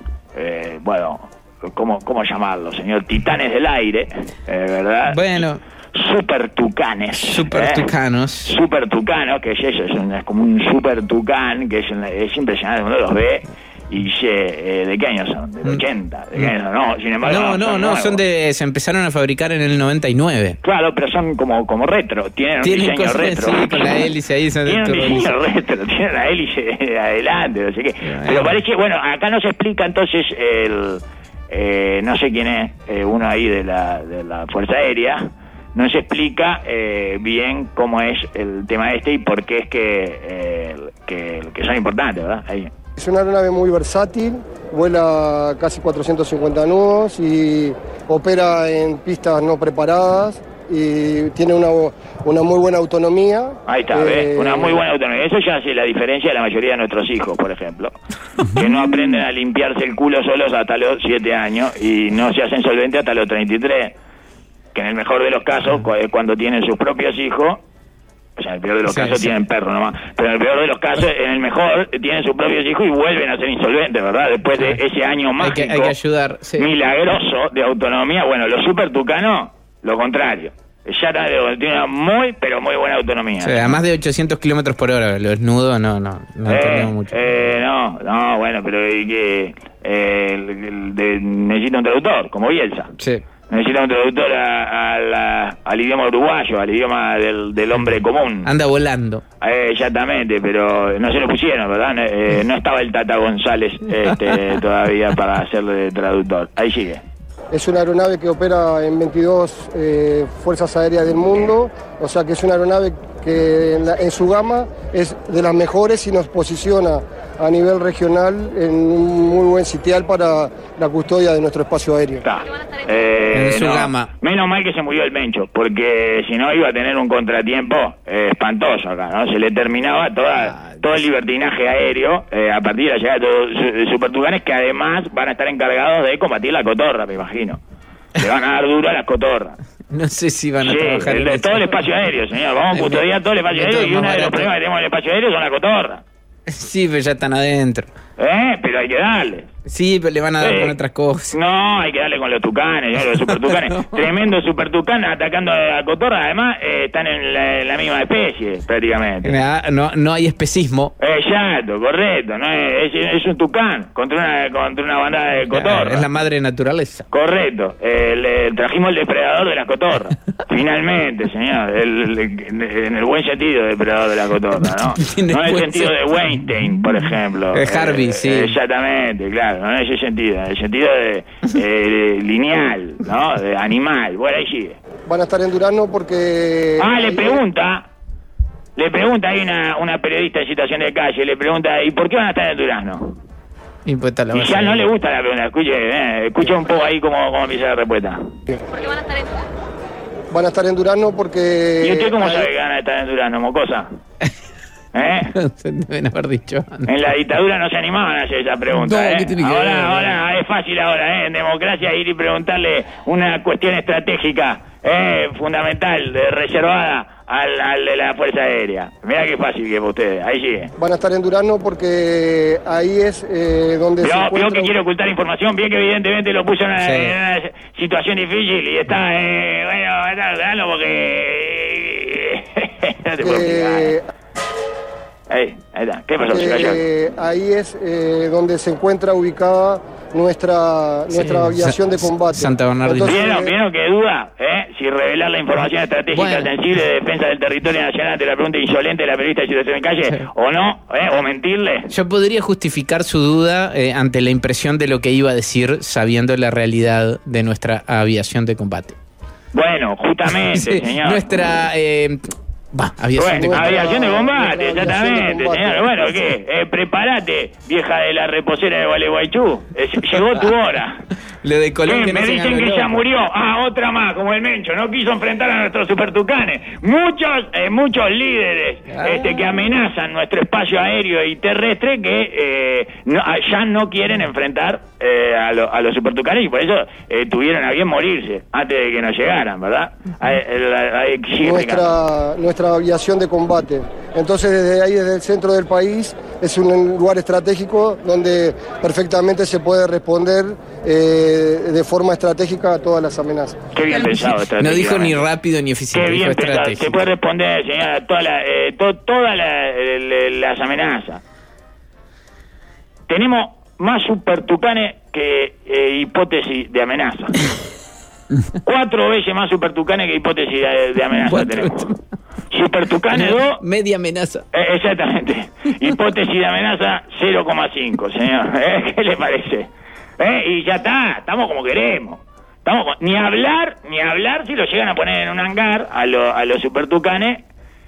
Eh, bueno, ¿cómo, ¿cómo llamarlos, señor? Titanes del aire. Eh, ¿Verdad? Bueno, Super tucanes. Super ¿eh? tucanos. Super tucano, que es eso, es, un- es como un super tucán, que es, una- es impresionante, uno los ve y dice, eh, ¿de qué años son? ¿Del Mm. ochenta? ¿De qué años son? No, sin embargo, No, no, no, nuevos. son de. Se empezaron a fabricar en el noventa y nueve. Claro, pero son como, como retro, tienen un Tienen diseño cosas, retro. sí, con la hélice ahí, son de Tienen un turbo diseño hélice. retro, tienen la hélice adelante, no sé qué. Bueno. Pero parece, bueno, acá no se explica entonces el, eh, no sé quién es, eh, uno ahí de la, de la Fuerza Aérea, no se explica eh, bien cómo es el tema este y por qué es que, eh, que, que son importantes, ¿verdad? Ahí. Es una aeronave muy versátil, vuela casi cuatrocientos cincuenta nudos y opera en pistas no preparadas y tiene una, una muy buena autonomía. Ahí está, Eh, ¿ves? Una muy buena autonomía. Eso ya hace la diferencia de la mayoría de nuestros hijos, por ejemplo, que no aprenden a limpiarse el culo solos hasta los siete años y no se hacen solventes hasta los treinta y tres, que en el mejor de los casos, cu- cuando tienen sus propios hijos, o sea, en el peor de los Sí, casos sí. tienen perro nomás, pero en el peor de los casos, en el mejor, tienen sus propios hijos y vuelven a ser insolventes, ¿verdad? Después de ese año Hay mágico, que, hay que ayudar. Sí. milagroso de autonomía. Bueno, los super tucanos, lo contrario. Ya está, tiene una muy, pero muy buena autonomía. O sea, a más de ochocientos kilómetros por hora, los nudos no, no, no Eh, entendemos mucho. eh, no, no, bueno, pero ¿y qué? Eh, el- el de- necesita un traductor, como Bielsa. Sí. Necesita un traductor a- a la- al idioma uruguayo, al idioma del, del hombre común. Anda volando. Eh, exactamente, pero no se lo pusieron, ¿verdad? Eh, no estaba el Tata González este, todavía para hacerle de traductor. Ahí sigue. Es una aeronave que opera en veintidós eh, fuerzas aéreas del mundo, o sea que es una aeronave que en, la- en su gama es de las mejores y nos posiciona a nivel regional en un muy buen sitial para la custodia de nuestro espacio aéreo. Está. Eh, En su no, gama. Menos mal que se murió el Mencho, porque si no iba a tener un contratiempo eh, espantoso acá, ¿no? Se le terminaba toda, todo el libertinaje aéreo eh, a partir de la llegada de todos los supertucanes, que además van a estar encargados de combatir la cotorra, me imagino. Le van a dar duro a las cotorras. No sé si van a Sí, trabajar el en de eso. todo el espacio aéreo, señor. Vamos a El custodiar todo el espacio método aéreo y más uno de los barato. problemas que tenemos en el espacio aéreo son las cotorras. Sí, pero ya están adentro. ¿Eh? Pero hay que darle. Sí, pero le van a dar Sí. con otras cosas. No, hay que darle con los tucanes, ¿no? Los supertucanes. No. Tremendo supertucán atacando a la cotorra. Además, eh, están en la, en la misma especie, prácticamente. Ah, No, no hay especismo. Exacto, correcto. ¿No? Es, es, es un tucán contra una, contra una bandada de cotorras. Es la madre naturaleza. Correcto. Eh, le trajimos el depredador de las cotorras. Finalmente, señor. El, el- en el buen sentido, depredador de la cotorra, ¿no? En el No en el buen sentido de sentido. Weinstein, por ejemplo. De Harvey, sí. Exactamente, claro. No en ese sentido. En el sentido de, eh, lineal, ¿no? De animal. Bueno, ahí sigue. Van a estar en Durazno porque... Ah, le pregunta. Le pregunta, hay una, una periodista en situación de calle, le pregunta, ¿y por qué van a estar en Durazno? Y, pues, está la Y base ya de- no le gusta la pregunta, escuche, eh, escuche un poco ahí cómo, cómo empieza la respuesta. Van a estar en Durazno porque... ¿Y usted cómo hay- sabe que van a estar en Durazno, mocosa? ¿Eh? Se deben haber dicho antes. En la dictadura no se animaban a hacer esa pregunta. No, ¿eh? ¿qué tiene que ahora, ver? ahora es fácil ahora, ¿eh? En democracia ir y preguntarle una cuestión estratégica, ¿eh? Fundamental, de, reservada al, al de la Fuerza Aérea. Mirá qué fácil que es para ustedes. Ahí sigue. Van a estar en Durazno porque ahí es eh, donde se Vio, vio encuentra... que quiere ocultar información, bien que evidentemente lo puso en una, Sí. en una situación difícil y está, eh, bueno, está ordenando porque... no te puedo explicar. Eh, Ahí, ahí está. ¿Qué pasó? Se cayó. eh, ahí es eh, donde se encuentra ubicada nuestra nuestra Sí. aviación de Sa- combate. Santa Bernardino. Entonces, ¿Vieron, vieron qué duda? ¿Eh? Si revelar la información estratégica Bueno. sensible de defensa del territorio nacional ante la pregunta insolente de la periodista de situación en calle, Sí. o no, ¿eh? O mentirle. Yo podría justificar su duda eh, ante la impresión de lo que iba a decir sabiendo la realidad de nuestra aviación de combate. Bueno, justamente, Sí, señor. nuestra... Eh, bah, aviación de Bueno, combate. aviación de combate, Nuestra exactamente, aviación de combate. señor. Bueno, ¿qué? Eh, prepárate, vieja de la reposera de Gualeguaychú. Eh, llegó tu hora. Lo de Colón ¿Qué? que no Me se dicen ganó que el ya loco. murió. Ah, otra más, como el Mencho. No quiso enfrentar a nuestros supertucanes. Muchos, eh, muchos líderes Ah. este, que amenazan nuestro espacio aéreo y terrestre que eh, no- ah, ya no quieren enfrentar eh, a, lo- a los supertucanes y por eso eh, tuvieron a bien morirse antes de que nos llegaran, ¿verdad? Ahí, ahí, sigue explicando. nuestra nuestra aviación de combate. Entonces desde ahí, desde el centro del país, es un lugar estratégico donde perfectamente se puede responder eh, de forma estratégica a todas las amenazas. Qué bien pensado. No dijo estratégicamente. ni rápido ni Qué eficiente, dijo bien pensado. estratégico. Se puede responder, señora, a todas las eh, to- todas la- eh, las amenazas. Tenemos más supertucanes que eh, hipótesis de amenaza. Cuatro veces más supertucanes que hipótesis de, de amenaza Cuatro tenemos. veces. Supertucanes dos, Media amenaza. eh, exactamente. Hipótesis de amenaza cero coma cinco, señor. ¿Eh? ¿Qué le parece? ¿Eh? Y ya está, estamos como queremos. Estamos con- ni hablar, ni hablar si lo llegan a poner en un hangar a, lo- a los supertucanes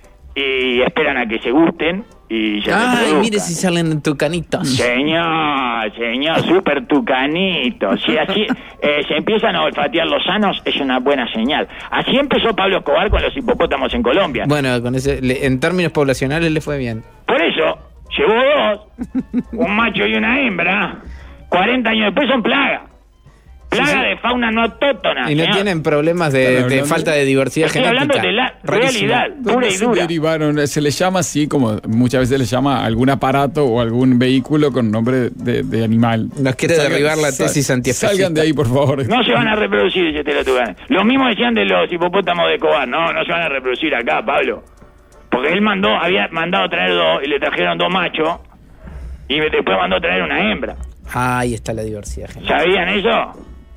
y esperan a que se gusten y ya se Ay, produzcan. mire si salen tucanitos. Señor, señor, super tucanito. Si así eh, se empiezan a olfatear los sanos, es una buena señal. Así empezó Pablo Escobar con los hipopótamos en Colombia. Bueno, con ese, le- en términos poblacionales le fue bien. Por eso, llevó dos, un macho y una hembra. cuarenta años después son plaga. Plaga Sí, sí. de fauna no autóctona. Y no señor. tienen problemas de, Claro, de hablando- falta de diversidad Estoy genética. hablando de la Rarísimo. realidad pura y Se dura. derivaron, se le llama así, como muchas veces le llama a algún aparato o algún vehículo con nombre de, de animal. Nos quiere derribar la tesis antiespecista. Salgan de ahí, por favor. No se van a reproducir, dice Teletugán. Lo mismo decían de los hipopótamos de Escobar. No, no se van a reproducir acá, Pablo. Porque él mandó, había mandado traer dos y le trajeron dos machos y después mandó traer una hembra. Ah, ahí está la diversidad genética. ¿Sabían eso?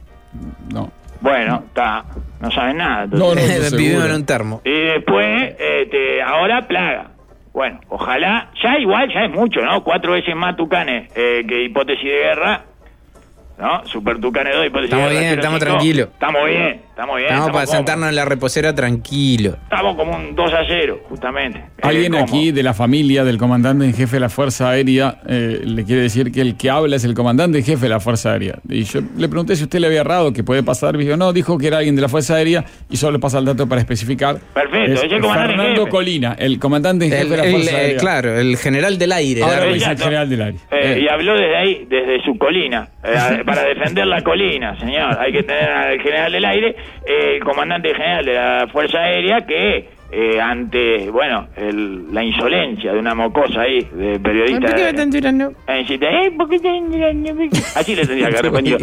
No. Bueno, está. No saben nada. No, no, entonces. no, Vivimos seguro. en un termo. Y después, este, ahora plaga. Bueno, ojalá, ya igual, ya es mucho, ¿no? Cuatro veces más tucanes eh, que hipótesis de guerra, ¿no? Super tucanes dos, hipótesis Estamos de guerra. bien, cero estamos cinco. tranquilos. Estamos bien, estamos bien. Estamos para cómodos. sentarnos en la reposera tranquilo. Estamos como un dos a cero, justamente. Alguien Eh, aquí cómodo. de la familia del comandante en jefe de la Fuerza Aérea eh, le quiere decir que el que habla es el comandante en jefe de la Fuerza Aérea. Y yo le pregunté si usted le había errado, que puede pasar. Dijo, no, dijo que era alguien de la Fuerza Aérea y solo le pasa el dato para especificar. Perfecto, es el comandante en Fernando jefe. Colina, el comandante en jefe El- de la el, Fuerza eh, Aérea. claro, el general del aire. Ahora Darwin. es el Exacto. general del aire. Eh, Eh. Y habló desde ahí, desde su colina, eh, para defender la colina, señor. Hay que tener al general del aire, eh, el comandante general de la Fuerza Aérea, que eh, ante, bueno, el- la insolencia de una mocosa ahí, de periodista... ¿Por qué me están tirando? Eh, si te- eh, ¿por qué te- Así le tendría que haber respondido.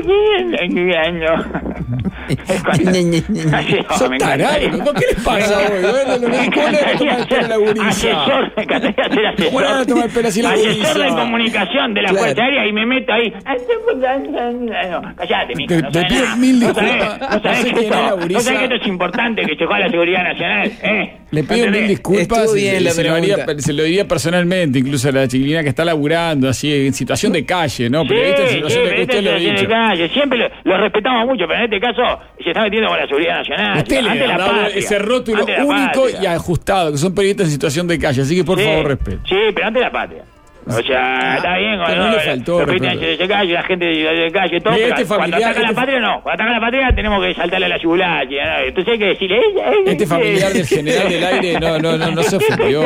Es cuando- Así, oh, Sos me tarado, encantaría. ¿no? ¿Qué les pasa hoy? Bueno, lo Me que pone a tomar el pelo a la gurisa. Asesor, me encantaría ser asesor. Bueno, a tomar el pelo así la Asesor gurisa. de comunicación de la Claro. Fuerza Aérea y me meto ahí. No, callate, mija, Te- no te sabes pido nada. mil No sabés- disculpas. No sabés No sé que quién es la esto, no gurisa. sabés que esto es importante, que se juega la seguridad nacional, ¿eh? Le ¿No pido mil entendés? disculpas. Estuvo y bien se, la se lo haría, pregunta. se lo diría personalmente, incluso a la chiquilina que está laburando, así, en situación de calle, ¿no? Sí, Periodista en sí, situación de calle, periodista usted lo ha en situación de dicho. calle. Siempre lo, lo respetamos mucho, pero en este caso se está metiendo con la seguridad nacional. Usted le ante ha la dado patria, ese rótulo ante la único patria. y ajustado, que son periodistas en situación de calle, así que por Sí, favor respeto. Sí, pero ante la patria. O sea, está bien, Pero no, no le faltó los respeto. de se calle, la gente de calle, todo. Mira, Pero este cuando familiar- ataca la este- patria, no. Cuando ataca la patria, tenemos que saltarle a la yugular. ¿No? Entonces hay que decirle, ella, ella, Este familiar del general del aire no, no, no, no se ofendió.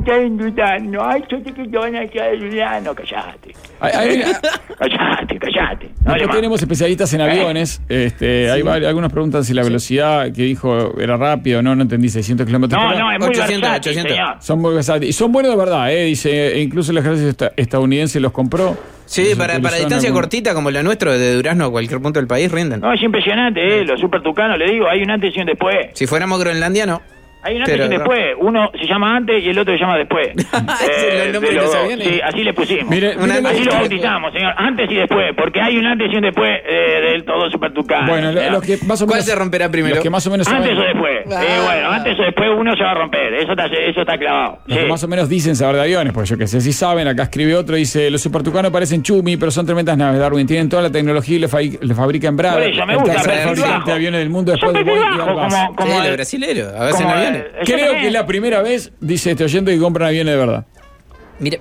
No, ay, yo sé que te van a quedar ayudando. Callate. Hay- hay- Callate, callate. No Nosotros le más. tenemos especialistas en aviones. Este, hay vari- algunas preguntas si la velocidad que dijo era rápido, no, no entendí, seiscientos kilómetros No, por hora. no, es muy ochocientos, versátil, ochocientos. señor. Son muy versátiles. Y son buenos de verdad, ¿eh? Dice, e incluso el ejército esta- estadounidense los compró. Sí, Los para, utilizó para en distancia algún- cortita como la nuestra, de Durazno a cualquier punto del país, rinden. No, es impresionante, ¿eh? Los super tucanos, le digo, hay un antes y un después. Si fuéramos Groenlandia, no. Hay un antes Pero y un no. después. Uno se llama antes y el otro se llama después. Ese es el nombre de de los dos. aviones. Sí, así le pusimos. Mire, Una- mire- Así lo bautizamos, señor. Antes y después. Porque hay un antes y un después eh, del todo super tucano. Bueno, lo- señor. los que más o ¿Cuál menos. se romperá primero? Los que más o menos Antes saben- o después. Ah. Eh, bueno, antes o después uno se va a romper. Eso está, eso está clavado. Los que Sí. más o menos dicen saber de aviones, porque yo que sé si saben, acá escribe otro, dice, los supertucanos parecen chumi, pero son tremendas naves, Darwin, tienen toda la tecnología y le, fa le fabrican Bravo, Por eso, me el gusta, tercer perfil fabricante bajo. de aviones del mundo después Son de perfil Boeing y bajo, Airbus. como, como Sí, el- los brasileros, a veces en como aviones. el- Creo exactamente. que es la primera vez, dice este oyente, que compran aviones de verdad. Mire,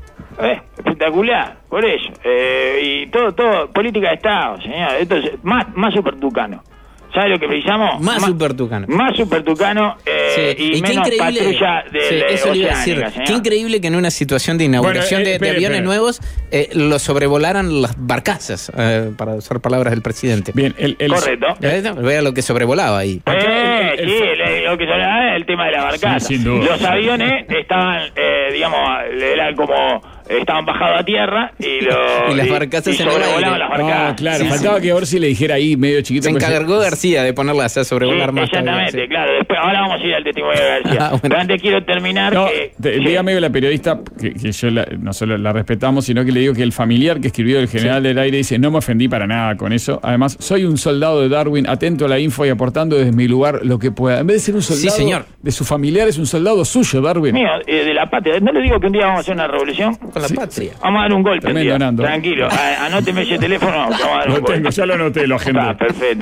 Eh, espectacular, por eso. Eh, y todo, todo, política de Estado, señor. Esto es más, más super tucano. ¿Sabe lo que precisamos? Más super tucano. Más super tucano eh, sí. y, qué menos increíble. patrulla de, Sí, de eso le iba a decir. oceánica, señor. Qué increíble que en una situación de inauguración Bueno, eh, de- de, espere, aviones espere. nuevos eh, lo sobrevolaran las barcazas, eh, para usar palabras del presidente. Bien, el, el, Correcto. ¿Eh? Vea lo que sobrevolaba ahí. Eh, El- el- sí, le- lo que se hablaba es el tema de la barcaza. Sí, sin duda. Los aviones estaban, eh, digamos, eran como, estaban bajados a tierra y, lo, Y las barcazas en el sobrevolaban aire. las barcazas. No, claro, Sí, faltaba que Orsi le dijera ahí medio chiquito. Se porque encargó García de ponerlas a sobrevolar Sí, más todavía, exactamente, sí. claro. Después, ahora vamos a ir al testimonio de García. Ah, bueno. Pero antes quiero terminar No, que... te- sí. dígame que la periodista, que, que yo la- no solo la respetamos, sino que le digo que el familiar que escribió el general del aire dice, no me ofendí para nada con eso. Además, soy un soldado de Darwin, atento a la info y aportando desde mi lugar lo que pueda. En vez de ser un soldado Sí, señor. de su familiar, es un soldado suyo, Darwin. Mío, eh, de la patria. No le digo que un día vamos a hacer una revolución. Con la patria. Vamos a dar un golpe un Tremendo, día. Nando. Tranquilo, a- anóteme ese teléfono. Vamos a dar un Lo golpe. tengo, ya lo anoté, lo agendé. Ah, perfecto.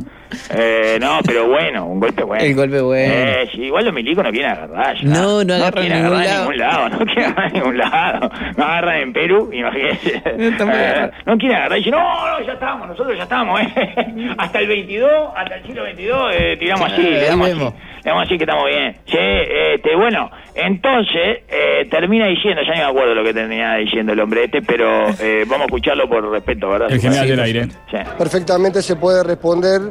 Eh, no, pero bueno, un golpe bueno. El golpe bueno. Eh, sí, igual los milicos no quieren agarrar. ya. No, no agarran quieren ningún agarrar lado. ningún lado. No quieren agarrar en ningún lado. No agarran en Perú, imagínense. No, tampoco Eh, agarran. no quieren agarrar. Dicen, no, no, ya estamos, nosotros ya estamos. Eh. Hasta el veintidós, hasta el siglo veintidós, eh, tiramos Sí, así, le ahí damos así. vemos. Le damos así que estamos bien. Sí, este, bueno, entonces eh, termina diciendo, ya no me acuerdo lo que termina diciendo el hombre este, pero eh, vamos a escucharlo por respeto, ¿verdad? El general Sí, del aire. sí. Perfectamente se puede responder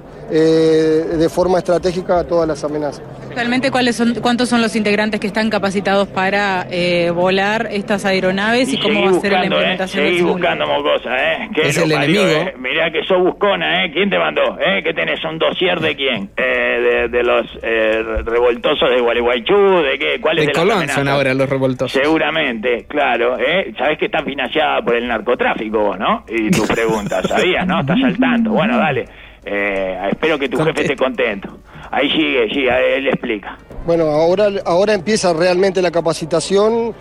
eh, de forma estratégica a todas las amenazas. Actualmente, ¿cuáles son, ¿cuántos son los integrantes que están capacitados para eh, volar estas aeronaves y, cómo seguí va a ser la buscando, implementación eh, del seguí simulacro? buscando mocosa, ¿eh? Que Es lo el parió, enemigo. eh. Mirá que sos buscona, ¿eh? ¿Quién te mandó? ¿Eh? ¿Qué tenés? ¿Un dossier de quién? Eh, de, de los eh, revoltosos de Gualeguaychú, ¿de qué? ¿Cuáles De de las Colón amenazas? son ahora los revoltosos. Seguramente, claro, ¿eh? Sabés que está financiada por el narcotráfico vos, ¿no? Y tu pregunta, ¿sabías, no? Estás al tanto. Bueno, dale. Eh, espero que tu jefe Conté. esté contento. Ahí sigue, sí, él explica. Bueno, ahora, ahora empieza realmente la capacitación.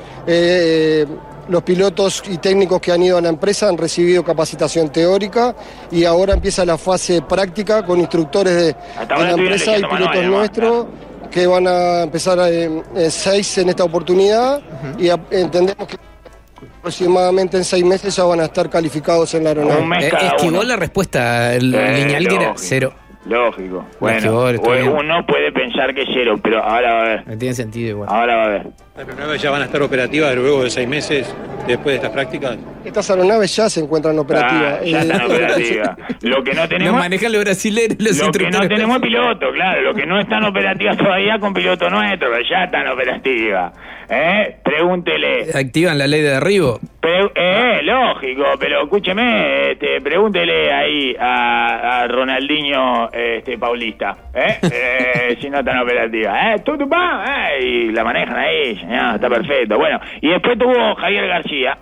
Eh, los pilotos y técnicos que han ido a la empresa han recibido capacitación teórica y ahora empieza la fase práctica con instructores de, Hasta de ahora la estuvieron empresa y leyendo pilotos manuales, nuestros que van a empezar en, en seis en esta oportunidad y a- entendemos que aproximadamente en seis meses ya van a estar calificados en la aeronave. Un mes Eh, cada esquivó uno. la respuesta el Eh, lineal que era lógico. cero. Lógico. esquivó, Bueno, está bien. uno puede pensar que es cero, pero ahora va a ver. No tiene sentido igual. Ahora va a ver. ¿Las aeronaves ya van a estar operativas luego de seis meses después de estas prácticas? Estas aeronaves ya se encuentran operativas. Ah, ya están Eh, operativas. Lo que no Nos tenemos... manejan los brasileños, los Lo que no instructores. tenemos es piloto, claro. Lo que no están operativas todavía con piloto nuestro, pero ya están operativas. ¿Eh? Pregúntele. Activan la ley de derribo. Pre- eh, lógico, pero escúcheme, este, pregúntele ahí a, a Ronaldinho este, Paulista, ¿eh? Eh, si no están operativas, ¿eh? Tu, tu, pa, ¿eh? Y la manejan ahí, señor, está perfecto. Bueno, y después tuvo Javier García,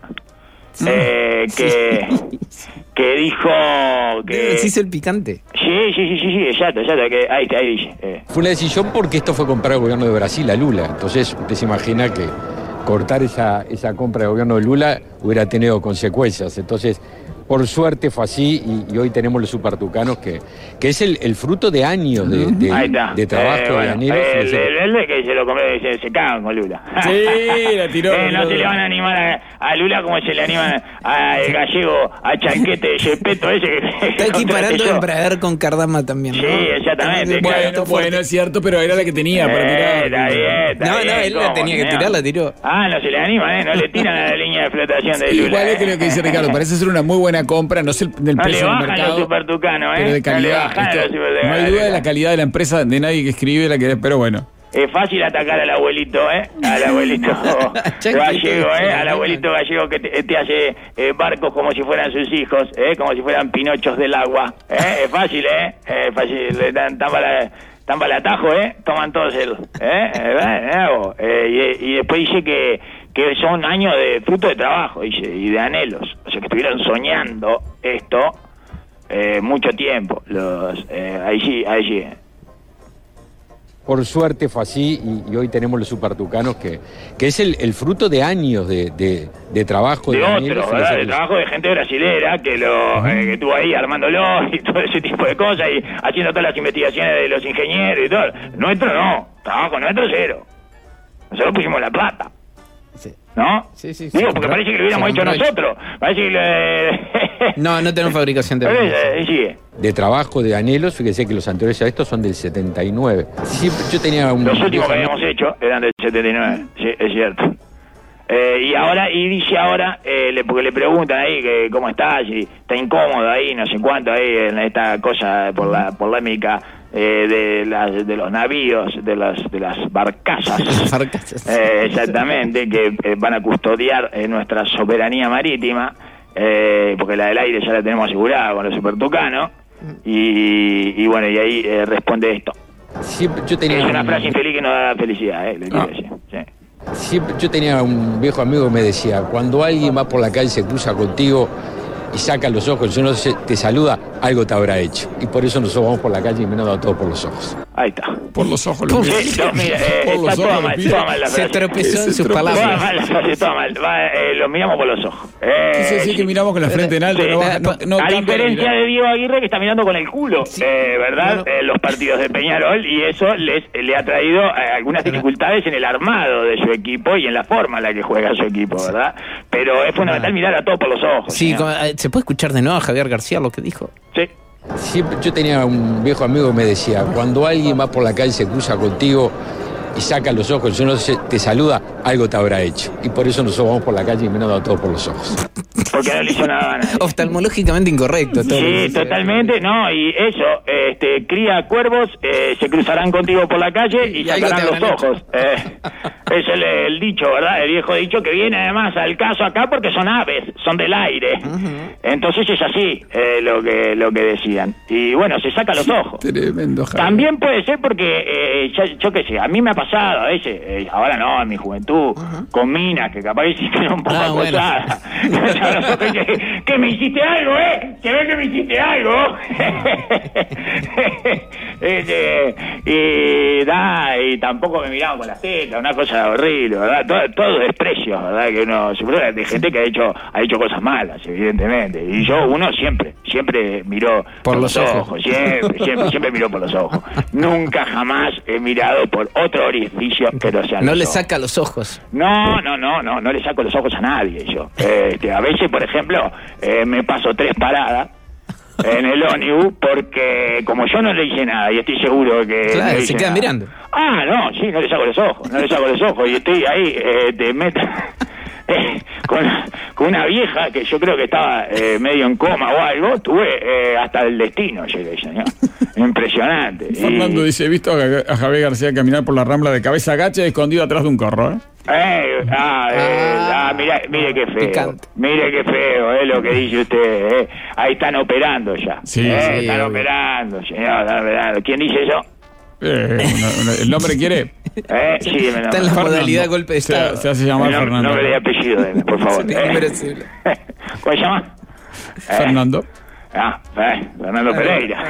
eh, que, que dijo que... Sí, es el picante. Sí, sí, sí, sí, sí, exacto, exacto, que ahí, ahí dice. Eh. Fue una decisión porque esto fue comprar el gobierno de Brasil a Lula. Entonces, usted se imagina que cortar esa, esa compra del gobierno de Lula hubiera tenido consecuencias. Entonces, Por suerte fue así y, y hoy tenemos los supertucanos que, que es el, el fruto de años de, de, Ahí está. de trabajo Eh, de bueno, Daniel. eh, el, el, el de que se lo come, se, se cagan con Lula. Sí, la tiró. Eh, no se le van a animar a, a Lula como se le animan al gallego, a Chanquete de Gepetto ese que Está equiparando el embragador con Cardama también, ¿no? Sí, exactamente. Bueno, claro. bueno, es cierto, pero era la que tenía para Eh, tirar. está bien, está No, no, bien, él la ¿cómo, tenía que señor? tirar, la tiró. Ah, no se le anima, ¿eh? No le tiran a la línea de flotación de Lula. Igual es que ¿eh? lo que dice Ricardo, parece ser una muy buena compra, no sé el, del No le precio del bajan mercado, los supertucanos, ¿eh? pero de No le calidad. bajan Esto- los supertucanos. no hay duda de la calidad de la empresa, de nadie que escribe, la que pero bueno. Es fácil atacar al abuelito, ¿eh? Al abuelito gallego, ¿eh? Al abuelito gallego que te, te hace eh, barcos como si fueran sus hijos, ¿eh? Como si fueran pinochos del agua, ¿eh? Es fácil, ¿eh? Es fácil, le dan tan para, tan para el atajo, ¿eh? Toman todos el... ¿eh? ¿Eh? Eh, y, y después dice que, que son años de fruto de trabajo, dice, y de anhelos. O sea, que estuvieron soñando esto eh, mucho tiempo. Los eh, ahí sí, ahí sí. Por suerte fue así y, y hoy tenemos los supertucanos que, que es el, el fruto de años de, de, de trabajo de, de Daniel. otro, ¿verdad? De trabajo de gente brasilera que lo eh, que estuvo ahí armándolo y todo ese tipo de cosas y haciendo todas las investigaciones de los ingenieros y todo. Nuestro no, trabajo nuestro cero. Nosotros pusimos la plata. Sí. ¿No? Sí, sí, sí. Digo, porque parece que lo hubiéramos hecho nosotros. Parece que lo... No, no tenemos fabricación de Pero, bombas. eh, sigue. De trabajo de anhelos, fíjese que los anteriores a estos son del setenta y nueve. Sí, yo tenía un... Los últimos que habíamos hecho eran del setenta y nueve, sí, es cierto. Eh, y ahora, y dice ahora, eh, le, porque le preguntan ahí que cómo está, si está incómodo ahí, no sé cuánto ahí, en esta cosa por la polémica eh, de, las, de los navíos, de las, de las barcazas. Eh, exactamente, que eh, van a custodiar eh, nuestra soberanía marítima, eh, porque la del aire ya la tenemos asegurada con los supertucanos. Y, y bueno, y ahí eh, responde esto. Siempre, yo tenía es una un- frase infeliz que no da felicidad, eh, le quiero Ah. decir. Sí. Siempre, yo tenía un viejo amigo que me decía, cuando alguien va por la calle, se cruza contigo y saca los ojos, y no se- te saluda, algo te habrá hecho. Y por eso nosotros vamos por la calle y menos a todo por los ojos. Ahí está. Por los ojos lo Sí, no, mira, eh, Por los está toda ojos, mal, mira. toda mal la Se frase. tropezó en Se sus tropezó. Toda palabras. mal la frase, toda mal. Va, eh, lo miramos por los ojos. Eh, Quise decir sí. que miramos con la frente en alto, Sí, no, baja- no, no a cambia la diferencia mirada. de Diego Aguirre que está mirando con el culo, eh, ¿verdad? Bueno. Eh, los partidos de Peñarol y eso les le ha traído eh, algunas dificultades en el armado de su equipo y en la forma en la que juega su equipo, ¿verdad? Pero es fundamental mirar a todo por los ojos. Sí, señor. con- eh, ¿se puede escuchar de nuevo a Javier García lo que dijo? Sí. Siempre, yo tenía un viejo amigo que me decía, cuando alguien va por la calle, se cruza contigo y saca los ojos, y no se- te saluda, algo te habrá hecho. Y por eso nosotros vamos por la calle y menos a todo por los ojos. Porque no le hizo nada a nadie. Oftalmológicamente incorrecto. Todo lo que Sí, dice. totalmente, no, y eso, este, cría cuervos, eh, se cruzarán contigo por la calle y, Y algo sacarán te los habrán ojos. Eh, es el, el dicho, ¿verdad? El viejo dicho que viene además al caso acá porque son aves, son del aire. Entonces es así eh, lo que lo que decían. Y bueno, se saca los ojos. Tremendo, Javier. También puede ser porque, eh, yo, yo qué sé, a mí me ha pasado a veces, eh, ahora no, en mi juventud, con minas que capaz que hicieron un poco Ah, bueno. acosadas. que, que me hiciste algo, ¿eh? Se ve que me hiciste algo. Este, y, da, y tampoco me miraban con las tetas, una cosa horrible, ¿verdad? Todo, todo desprecio, ¿verdad? Que uno se prueba de gente que ha hecho ha hecho cosas malas, evidentemente. Y yo, uno siempre, siempre miró Por los ojos. Siempre, siempre, siempre miró por los ojos. Nunca jamás he mirado por otro orificio que no sea No los le ojos. saca los ojos. No, no, no, no, no le saco los ojos a nadie yo. Este, a veces, por ejemplo, eh, me paso tres paradas en el ómnibus porque como yo no le hice nada y estoy seguro que Claro, no le se hice queda nada. mirando. Ah, no, sí, no le saco los ojos, no le saco los ojos y estoy ahí, eh, te meto eh, con, con una vieja que yo creo que estaba eh, medio en coma o algo, tuve eh, hasta el destino, llegué, señor. Impresionante. Y- Fernando dice, he visto a, a Javier García caminar por la Rambla de cabeza agacha y escondido atrás de un corro, ¿eh? Eh, ah, eh, ah, mira, mire qué feo. Picante. Mire qué feo, es lo que dice usted. Eh. Ahí están operando ya. Sí, eh, sí, están obvio. operando, señor, están operando. ¿Quién dice eso? Eh, una- una- ¿El nombre quiere? Eh, sí, me Está en la Fernando. modalidad golpe de Se- estado. Se, hace llamar no, Fernando. nombre y apellido, deme, por favor. Sí, Eh. inmerecible. ¿Cómo se llama? Eh, Fernando. Ah, eh, Fernando Pereira.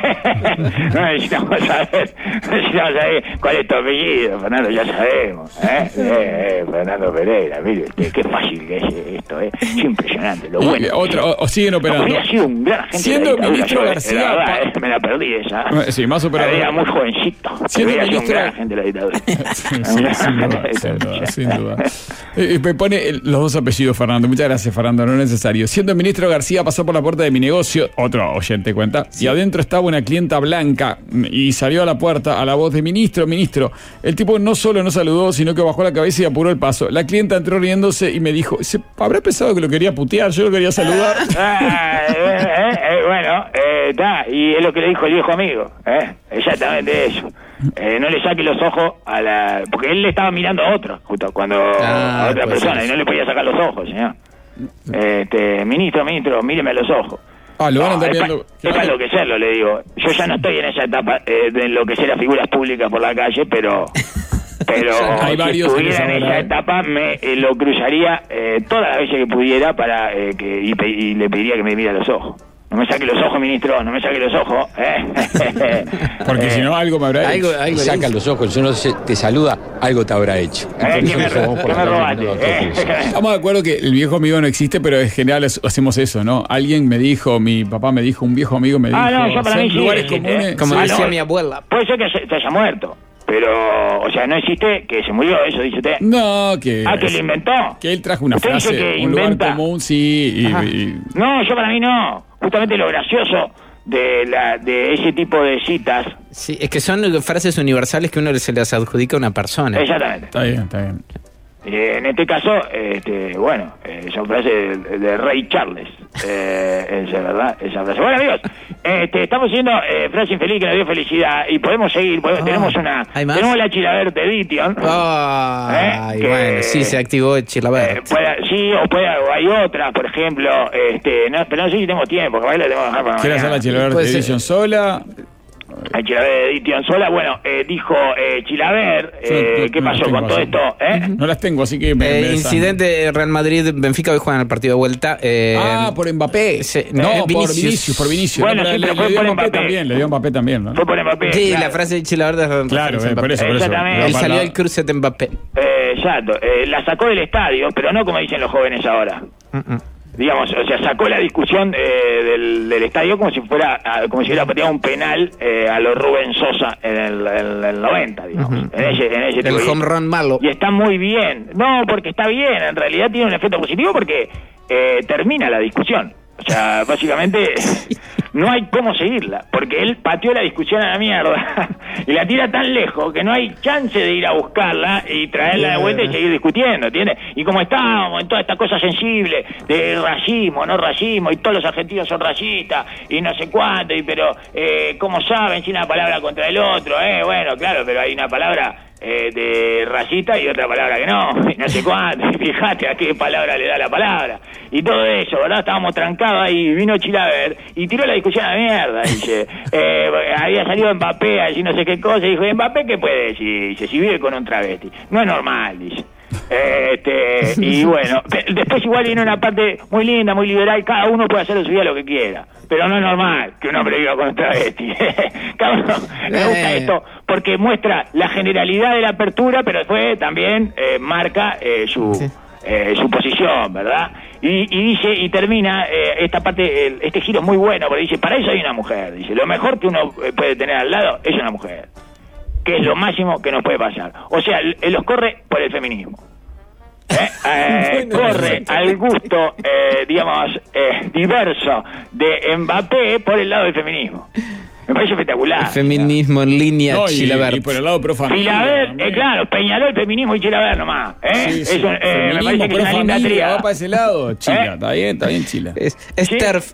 No necesitamos saber, necesitamos saber cuál es tu apellido, Fernando, ya sabemos. ¿eh? Eh, eh, Fernando Pereira, mire usted, qué fácil que es esto, ¿eh? Es impresionante, lo bueno. Otra, o, o siguen operando. No, habría sido un gran agente. Siendo de la ministro yo, García. La verdad, Pa... eh, me la perdí esa. Sí, más operador. Era muy jovencito. Siendo Habría sido un ministro... gran agente de la dictadura. Sí, sí, sin duda, sin duda, sin duda. Eh, me pone el, los dos apellidos, Fernando. Muchas gracias, Fernando, no es necesario. Siendo ministro García, pasó por la puerta de mi negocio, otro oyente cuenta, sí. Y adentro estaba una clienta blanca y salió a la puerta a la voz de ministro, ministro. El tipo no solo no saludó, sino que bajó la cabeza y apuró el paso. La clienta entró riéndose y me dijo, ¿se habrá pensado que lo quería putear? Yo lo quería saludar. Ah, eh, eh, eh, bueno, está, eh, y es lo que le dijo el viejo amigo, eh, exactamente eso. Eh, no le saque los ojos a la... Porque él le estaba mirando a otro, justo, cuando ah, a otra pues persona, y no le podía sacar los ojos, señor. Este, ministro, ministro, míreme a los ojos. Ah, lo van a andar no, viendo. Es para enloquecerlo, le digo. Yo ya no estoy en esa etapa eh, de enloquecer a figuras públicas por la calle, pero... Pero hay si estuviera en esa etapa me eh, lo cruzaría eh, todas las veces que pudiera para eh, que y, pe y le pediría que me mire a los ojos. No me saque los ojos, ministro, no me saque los ojos. ¿eh? Porque si no, algo me habrá hecho. Algo, algo saca los ojos, si uno te saluda, algo te habrá hecho. Eh, ¿Qué me, ro me robaste? Eh. Estamos de acuerdo que el viejo amigo no existe, pero en general hacemos eso, ¿no? Alguien me dijo, mi papá me dijo, un viejo amigo me dijo. Ah, no, yo para mí sí, lugares existe, comunes. eh. Como ah, decía no, mi abuela. Puede ser que se, se haya muerto. Pero, o sea, no existe que se murió, eso dice usted. No, que... Ah, que lo inventó. Que él trajo una usted frase, dice que un inventa. lugar común, sí. Y, y... No, yo para mí no. Justamente lo gracioso de, la, de ese tipo de citas. Sí, es que son frases universales que uno se las adjudica a una persona. Exactamente. Está bien, está bien. Eh, en este caso, este, bueno, eh, son frases de, de Rey Charles. Eh, esa, ¿verdad? Esa frase. Bueno, amigos, este, estamos haciendo eh, frase infeliz que nos dio felicidad y podemos seguir. Podemos, oh, tenemos una. Tenemos la Chilabert Edition. Oh, ¿eh? Ay, que, bueno, sí, se activó Chilabert. Eh, puede, sí, o, puede, o hay otras, por ejemplo. Este, no, pero no sé si tenemos tiempo, que la tenemos que dejar para ¿Quieres hacer la Chilabert Edition sola? El Chilabert Edition sola, bueno, eh, dijo eh, Chilabert, eh, no, ¿qué pasó no con todo así. esto? ¿eh? No las tengo, así que me, eh, me incidente Real Madrid, Benfica hoy juegan el partido de vuelta. Eh, ah, por Mbappé. Se, no, eh, por Vinicius. Vinicius, por Vinicius. Bueno, no, sí, le, pero le, fue le dio por Mbappé Mbappé. también, le dio Mbappé también, ¿no? Fue por Mbappé. Sí, claro. la frase de Chilabert es claro, eh, por eso, por Exactamente. eso. Él salió al cruce de Mbappé. Eh, exacto, eh, la sacó del estadio, pero no como dicen los jóvenes ahora. Uh -uh. Digamos, o sea, sacó la discusión eh, del, del estadio como si fuera, a, como si hubiera pateado un penal eh, a los Rubén Sosa en el, en el noventa, digamos. Uh -huh. En ese, en ese el home run malo. Y está muy bien. No, porque está bien, en realidad tiene un efecto positivo porque eh, termina la discusión. O sea, básicamente no hay cómo seguirla, porque él pateó la discusión a la mierda y la tira tan lejos que no hay chance de ir a buscarla y traerla de vuelta y seguir discutiendo, ¿entiendes? Y como estábamos en toda esta cosa sensible de racismo, no racismo, y todos los argentinos son racistas y no sé cuánto, y pero eh, ¿cómo saben si una palabra contra el otro? Eh, bueno, claro, pero hay una palabra Eh, de racista y otra palabra que no, y no sé cuánto, y fíjate a qué palabra le da la palabra, y todo eso, ¿verdad? Estábamos trancados ahí, vino Chilabert y tiró la discusión a la mierda, dice, eh, había salido Mbappé, allí no sé qué cosa, y dijo, ¿Mbappé qué puede decir? Dice, si vive con un travesti, no es normal, dice. Este, y bueno, después igual viene una parte muy linda, muy liberal, cada uno puede hacer en su vida lo que quiera, pero no es normal que un hombre viva con un travesti. Cada uno, me gusta esto porque muestra la generalidad de la apertura, pero después también eh, marca eh, su sí. eh, su posición, ¿verdad? Y, y dice, y termina eh, esta parte, el, este giro es muy bueno, porque dice, para eso hay una mujer, dice, lo mejor que uno puede tener al lado es una mujer, que es lo máximo que nos puede pasar. O sea, él los corre por el feminismo. ¿Eh? Eh, corre al gusto, eh, digamos, eh, diverso de Mbappé por el lado del feminismo. Me parece espectacular. El feminismo en línea, no, Chilabert. Y, y por el lado pro familia. Chilabert, eh, claro, Peñarol, el feminismo y Chilabert nomás. ¿eh? Sí, sí. Eso, eh, me parece que es una linda tríada. Va para ese lado, Chila. ¿Eh? Está bien, está bien, Chila. Es, es ¿Sí? TERF.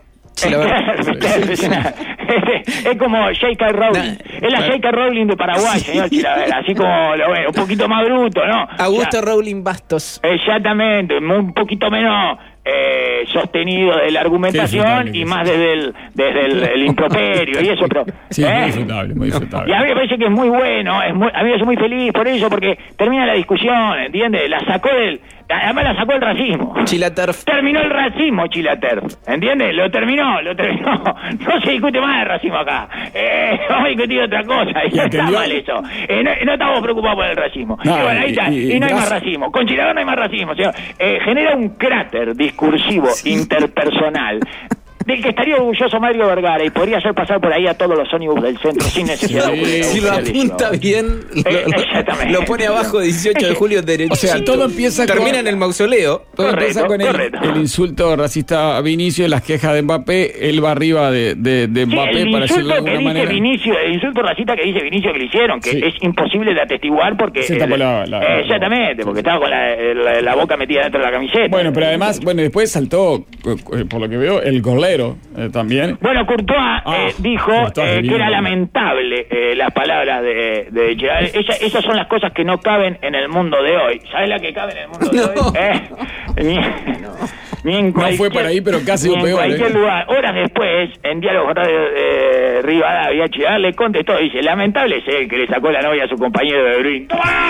Es, es como J K. Rowling. Es la J K. Rowling de Paraguay, señor Chilabert. Así como lo ve, un poquito más bruto, ¿no? Augusto o sea, Rowling Bastos. Exactamente, un poquito menos eh, sostenido de la argumentación y más desde el desde el, el improperio y eso, pero sí, ¿eh? muy disfrutable, muy disfrutable. Y a mí me parece que es muy bueno, es muy, a mí me hace muy feliz por eso, porque termina la discusión, ¿entiendes? La sacó del Además la sacó el racismo. Chilaterf. Terminó el racismo, Chilaterf. ¿Entiendes? Lo terminó, lo terminó. No se discute más el racismo acá. Eh, vamos a discutir otra cosa. Y no está mal eso. Eh, no, no estamos preocupados por el racismo. No, y bueno, ahí está. Y, y, y no hay más racismo. Con Chilaver no hay más racismo, señor. Eh, genera un cráter discursivo sí. interpersonal del que estaría orgulloso Mario Vergara y podría hacer pasar por ahí a todos los ómnibus del centro sin necesidad sí, de si lo apunta bien, eh, lo, lo pone abajo dieciocho de julio derecho. O sea, todo empieza termina con, en el mausoleo. Todo correcto, empieza con el, el insulto racista a Vinicius, las quejas de Mbappé, él va arriba de, de, de Mbappé sí, para decirlo de alguna dice manera. Vinicius, el insulto racista que dice Vinicius que le hicieron, que sí. es imposible de atestiguar porque se tapó la, la, eh, exactamente, porque estaba con la, la, la boca metida dentro de la camiseta. Bueno, pero además, bueno, después saltó, por lo que veo, el golero eh, también. Bueno, Courtois ah, eh, dijo eh, que era lamentable eh, las palabras de, de Chilaver. Esa, esas son las cosas que no caben en el mundo de hoy. ¿Sabes la que cabe en el mundo no. de hoy? Eh, ni, no. ni en cualquier, no fue por ahí, pero casi ni en peor. cualquier eh. lugar. Horas después, en Diálogo con Radio eh, Rivadavia, Chilaver le contestó, dice, lamentable es el que le sacó la novia a su compañero de Bruin.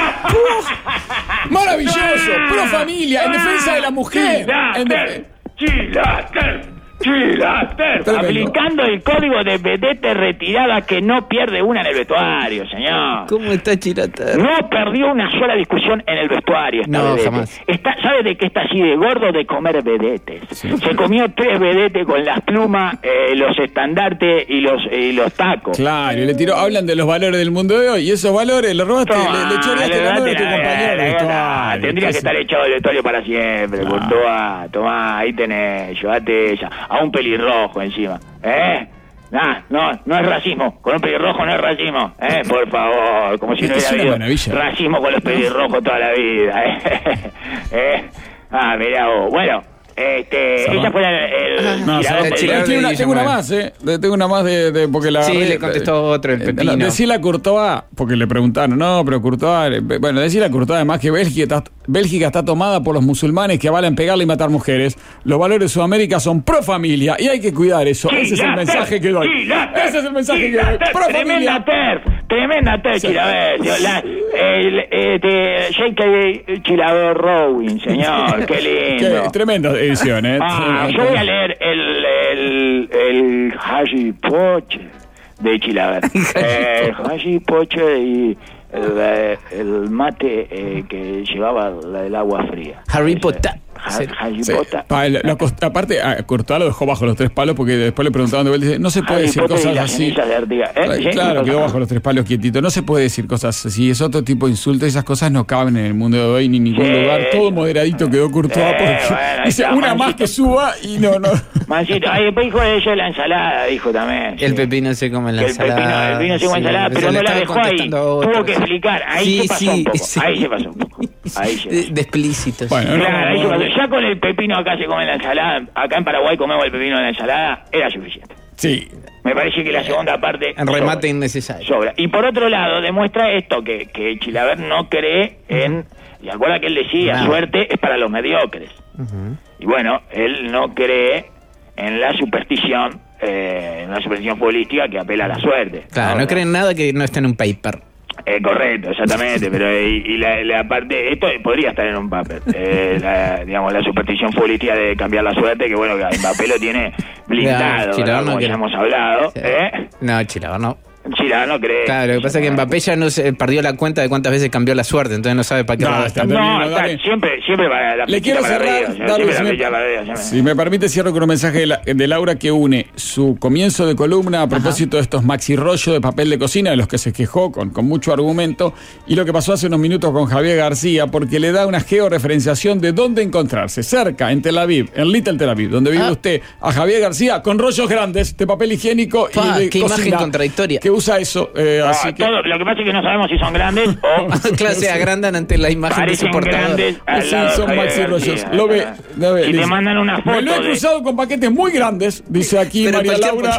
¡Maravilloso! ¡Pro familia! ¡En defensa de la mujer! ¡Chilaver! ¡Chilaver! Chilater, aplicando el código de vedette retirada que no pierde una en el vestuario, señor. ¿Cómo está Chilater? No perdió una sola discusión en el vestuario. Esta no, vedette. jamás. Está, ¿sabe de qué está así de gordo? De comer vedetes. Sí. Se comió tres vedetes con las plumas, eh, los estandartes y los y los tacos. Claro, y le tiró, hablan de los valores del mundo de hoy, y esos valores le robaste, no, le, le choreaste la novia a tu compañero de vestuario. Tendría que estar echado del vestuario para siempre, ah. Courtois. Tomá, ahí tenés, llévate ella. A un pelirrojo encima, ¿eh? Nah, no, no es racismo. Con un pelirrojo no es racismo, ¿eh? Por favor, como si no hubiera habido racismo con los pelirrojos toda la vida, ¿eh? ¿eh? Ah, mirá vos. Bueno, este, ella fue el... el no, tirador de tengo, una, tengo una más, ¿eh? Tengo una más de... de porque la sí, red, le contestó otro, el Pepino. Eh, decirle a Courtois, porque le preguntaron, no, pero Courtois... Bueno, decirle a Courtois además que Bélgica está, Bélgica está tomada por los musulmanes que avalan pegarle y matar mujeres. Los valores de Sudamérica son pro familia y hay que cuidar eso. Sí, ese es el mensaje que doy. Sí, ese es el mensaje que doy. Pro tremenda familia. Terf, tremenda Terf, sí. Chilaver. La, el, este, J K Chilaver Rowing, señor, qué lindo. Qué, tremenda edición, ¿eh? Ah, yo voy a leer el, el, el Harry Potter de Chilaver. eh, Harry Potter y el, el mate eh, que llevaba la, el agua fría. Harry Potter. Harry sí. Potter. Pa, lo, lo, aparte, a Courtois lo dejó bajo los tres palos porque después le preguntaban de él, dice, no se puede Harry decir Potter cosas así. De ¿Eh? Claro, quedó bajo los tres palos quietito. No se puede decir cosas así. Es otro tipo de insulto. Esas cosas no caben en el mundo de hoy ni en ningún sí. lugar. Todo moderadito quedó Courtois sí, porque bueno, dice una Mancito. Más que suba y no, no. Mancito, ay, después dijo de ella la ensalada, dijo también. El sí. Pepino se come la el ensalada. El pepino, el pepino se come sí, ensalada, pero no la dejó ahí. Tuvo que explicar. Ahí sí, se pasó sí, un poco. Sí. Ahí se pasó un poco. Ahí se de, de explícitos. Bueno, claro, no, ahí no, se pasó. Ya con el pepino acá se come la ensalada. Acá en Paraguay comemos el pepino en la ensalada. Era suficiente. Sí. Me parece que la segunda parte... En remate sobra, innecesario. Sobra. Y por otro lado, demuestra esto, que, que Chilaver no cree en... Y acuerda que él decía, no. suerte es para los mediocres. Uh-huh. Y bueno, él no cree en la superstición, eh, en la superstición futbolística que apela a la suerte. Claro, no, no cree en nada que no esté en un paper. Eh, correcto, exactamente, pero y, y la, la parte, esto podría estar en un papel, eh, la, digamos, la superstición futbolística de cambiar la suerte, que bueno, que Mbappé lo tiene blindado, no, Chilaver, como no ya hemos hablado. Sí. ¿eh? No, Chilaver no. Chilaver no cree. Claro, lo que pasa es que Mbappé ya no se perdió la cuenta de cuántas veces cambió la suerte, entonces no sabe para qué. No, está no, está, siempre, siempre para la Le quiero para cerrar, arriba, Darwin, siempre si, la me, arriba, siempre. si me permite cierro con un mensaje de, la, de Laura que une su comienzo de columna a propósito Ajá. de estos maxi rollos de papel de cocina de los que se quejó con, con mucho argumento y lo que pasó hace unos minutos con Javier García porque le da una georreferenciación de dónde encontrarse, cerca, en Tel Aviv, en Little Tel Aviv, donde vive ah. usted, a Javier García con rollos grandes de papel higiénico pa, y de qué cocina, imagen contradictoria que usa eso, eh, ah, así que... todo, lo que pasa es que no sabemos si son grandes o... claro, se agrandan ante la imagen de su portador. Sí, son maxi rollos. Lo ve, lo ve, y dice, te mandan una foto. Me lo he cruzado de... con paquetes muy grandes, dice aquí pero María Laura.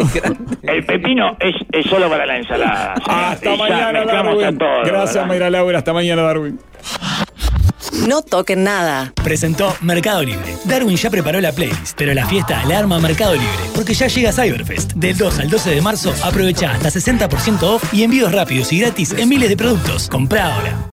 El pepino es, es solo para la ensalada. Hasta y mañana, Darwin. Todo, Gracias, ¿verdad? María Laura. Hasta mañana, Darwin. No toquen nada. Presentó Mercado Libre. Darwin ya preparó la playlist, pero la fiesta la arma Mercado Libre, porque ya llega Cyberfest. Del dos al doce de marzo, aprovecha hasta sesenta por ciento off y envíos rápidos y gratis en miles de productos. Comprá ahora.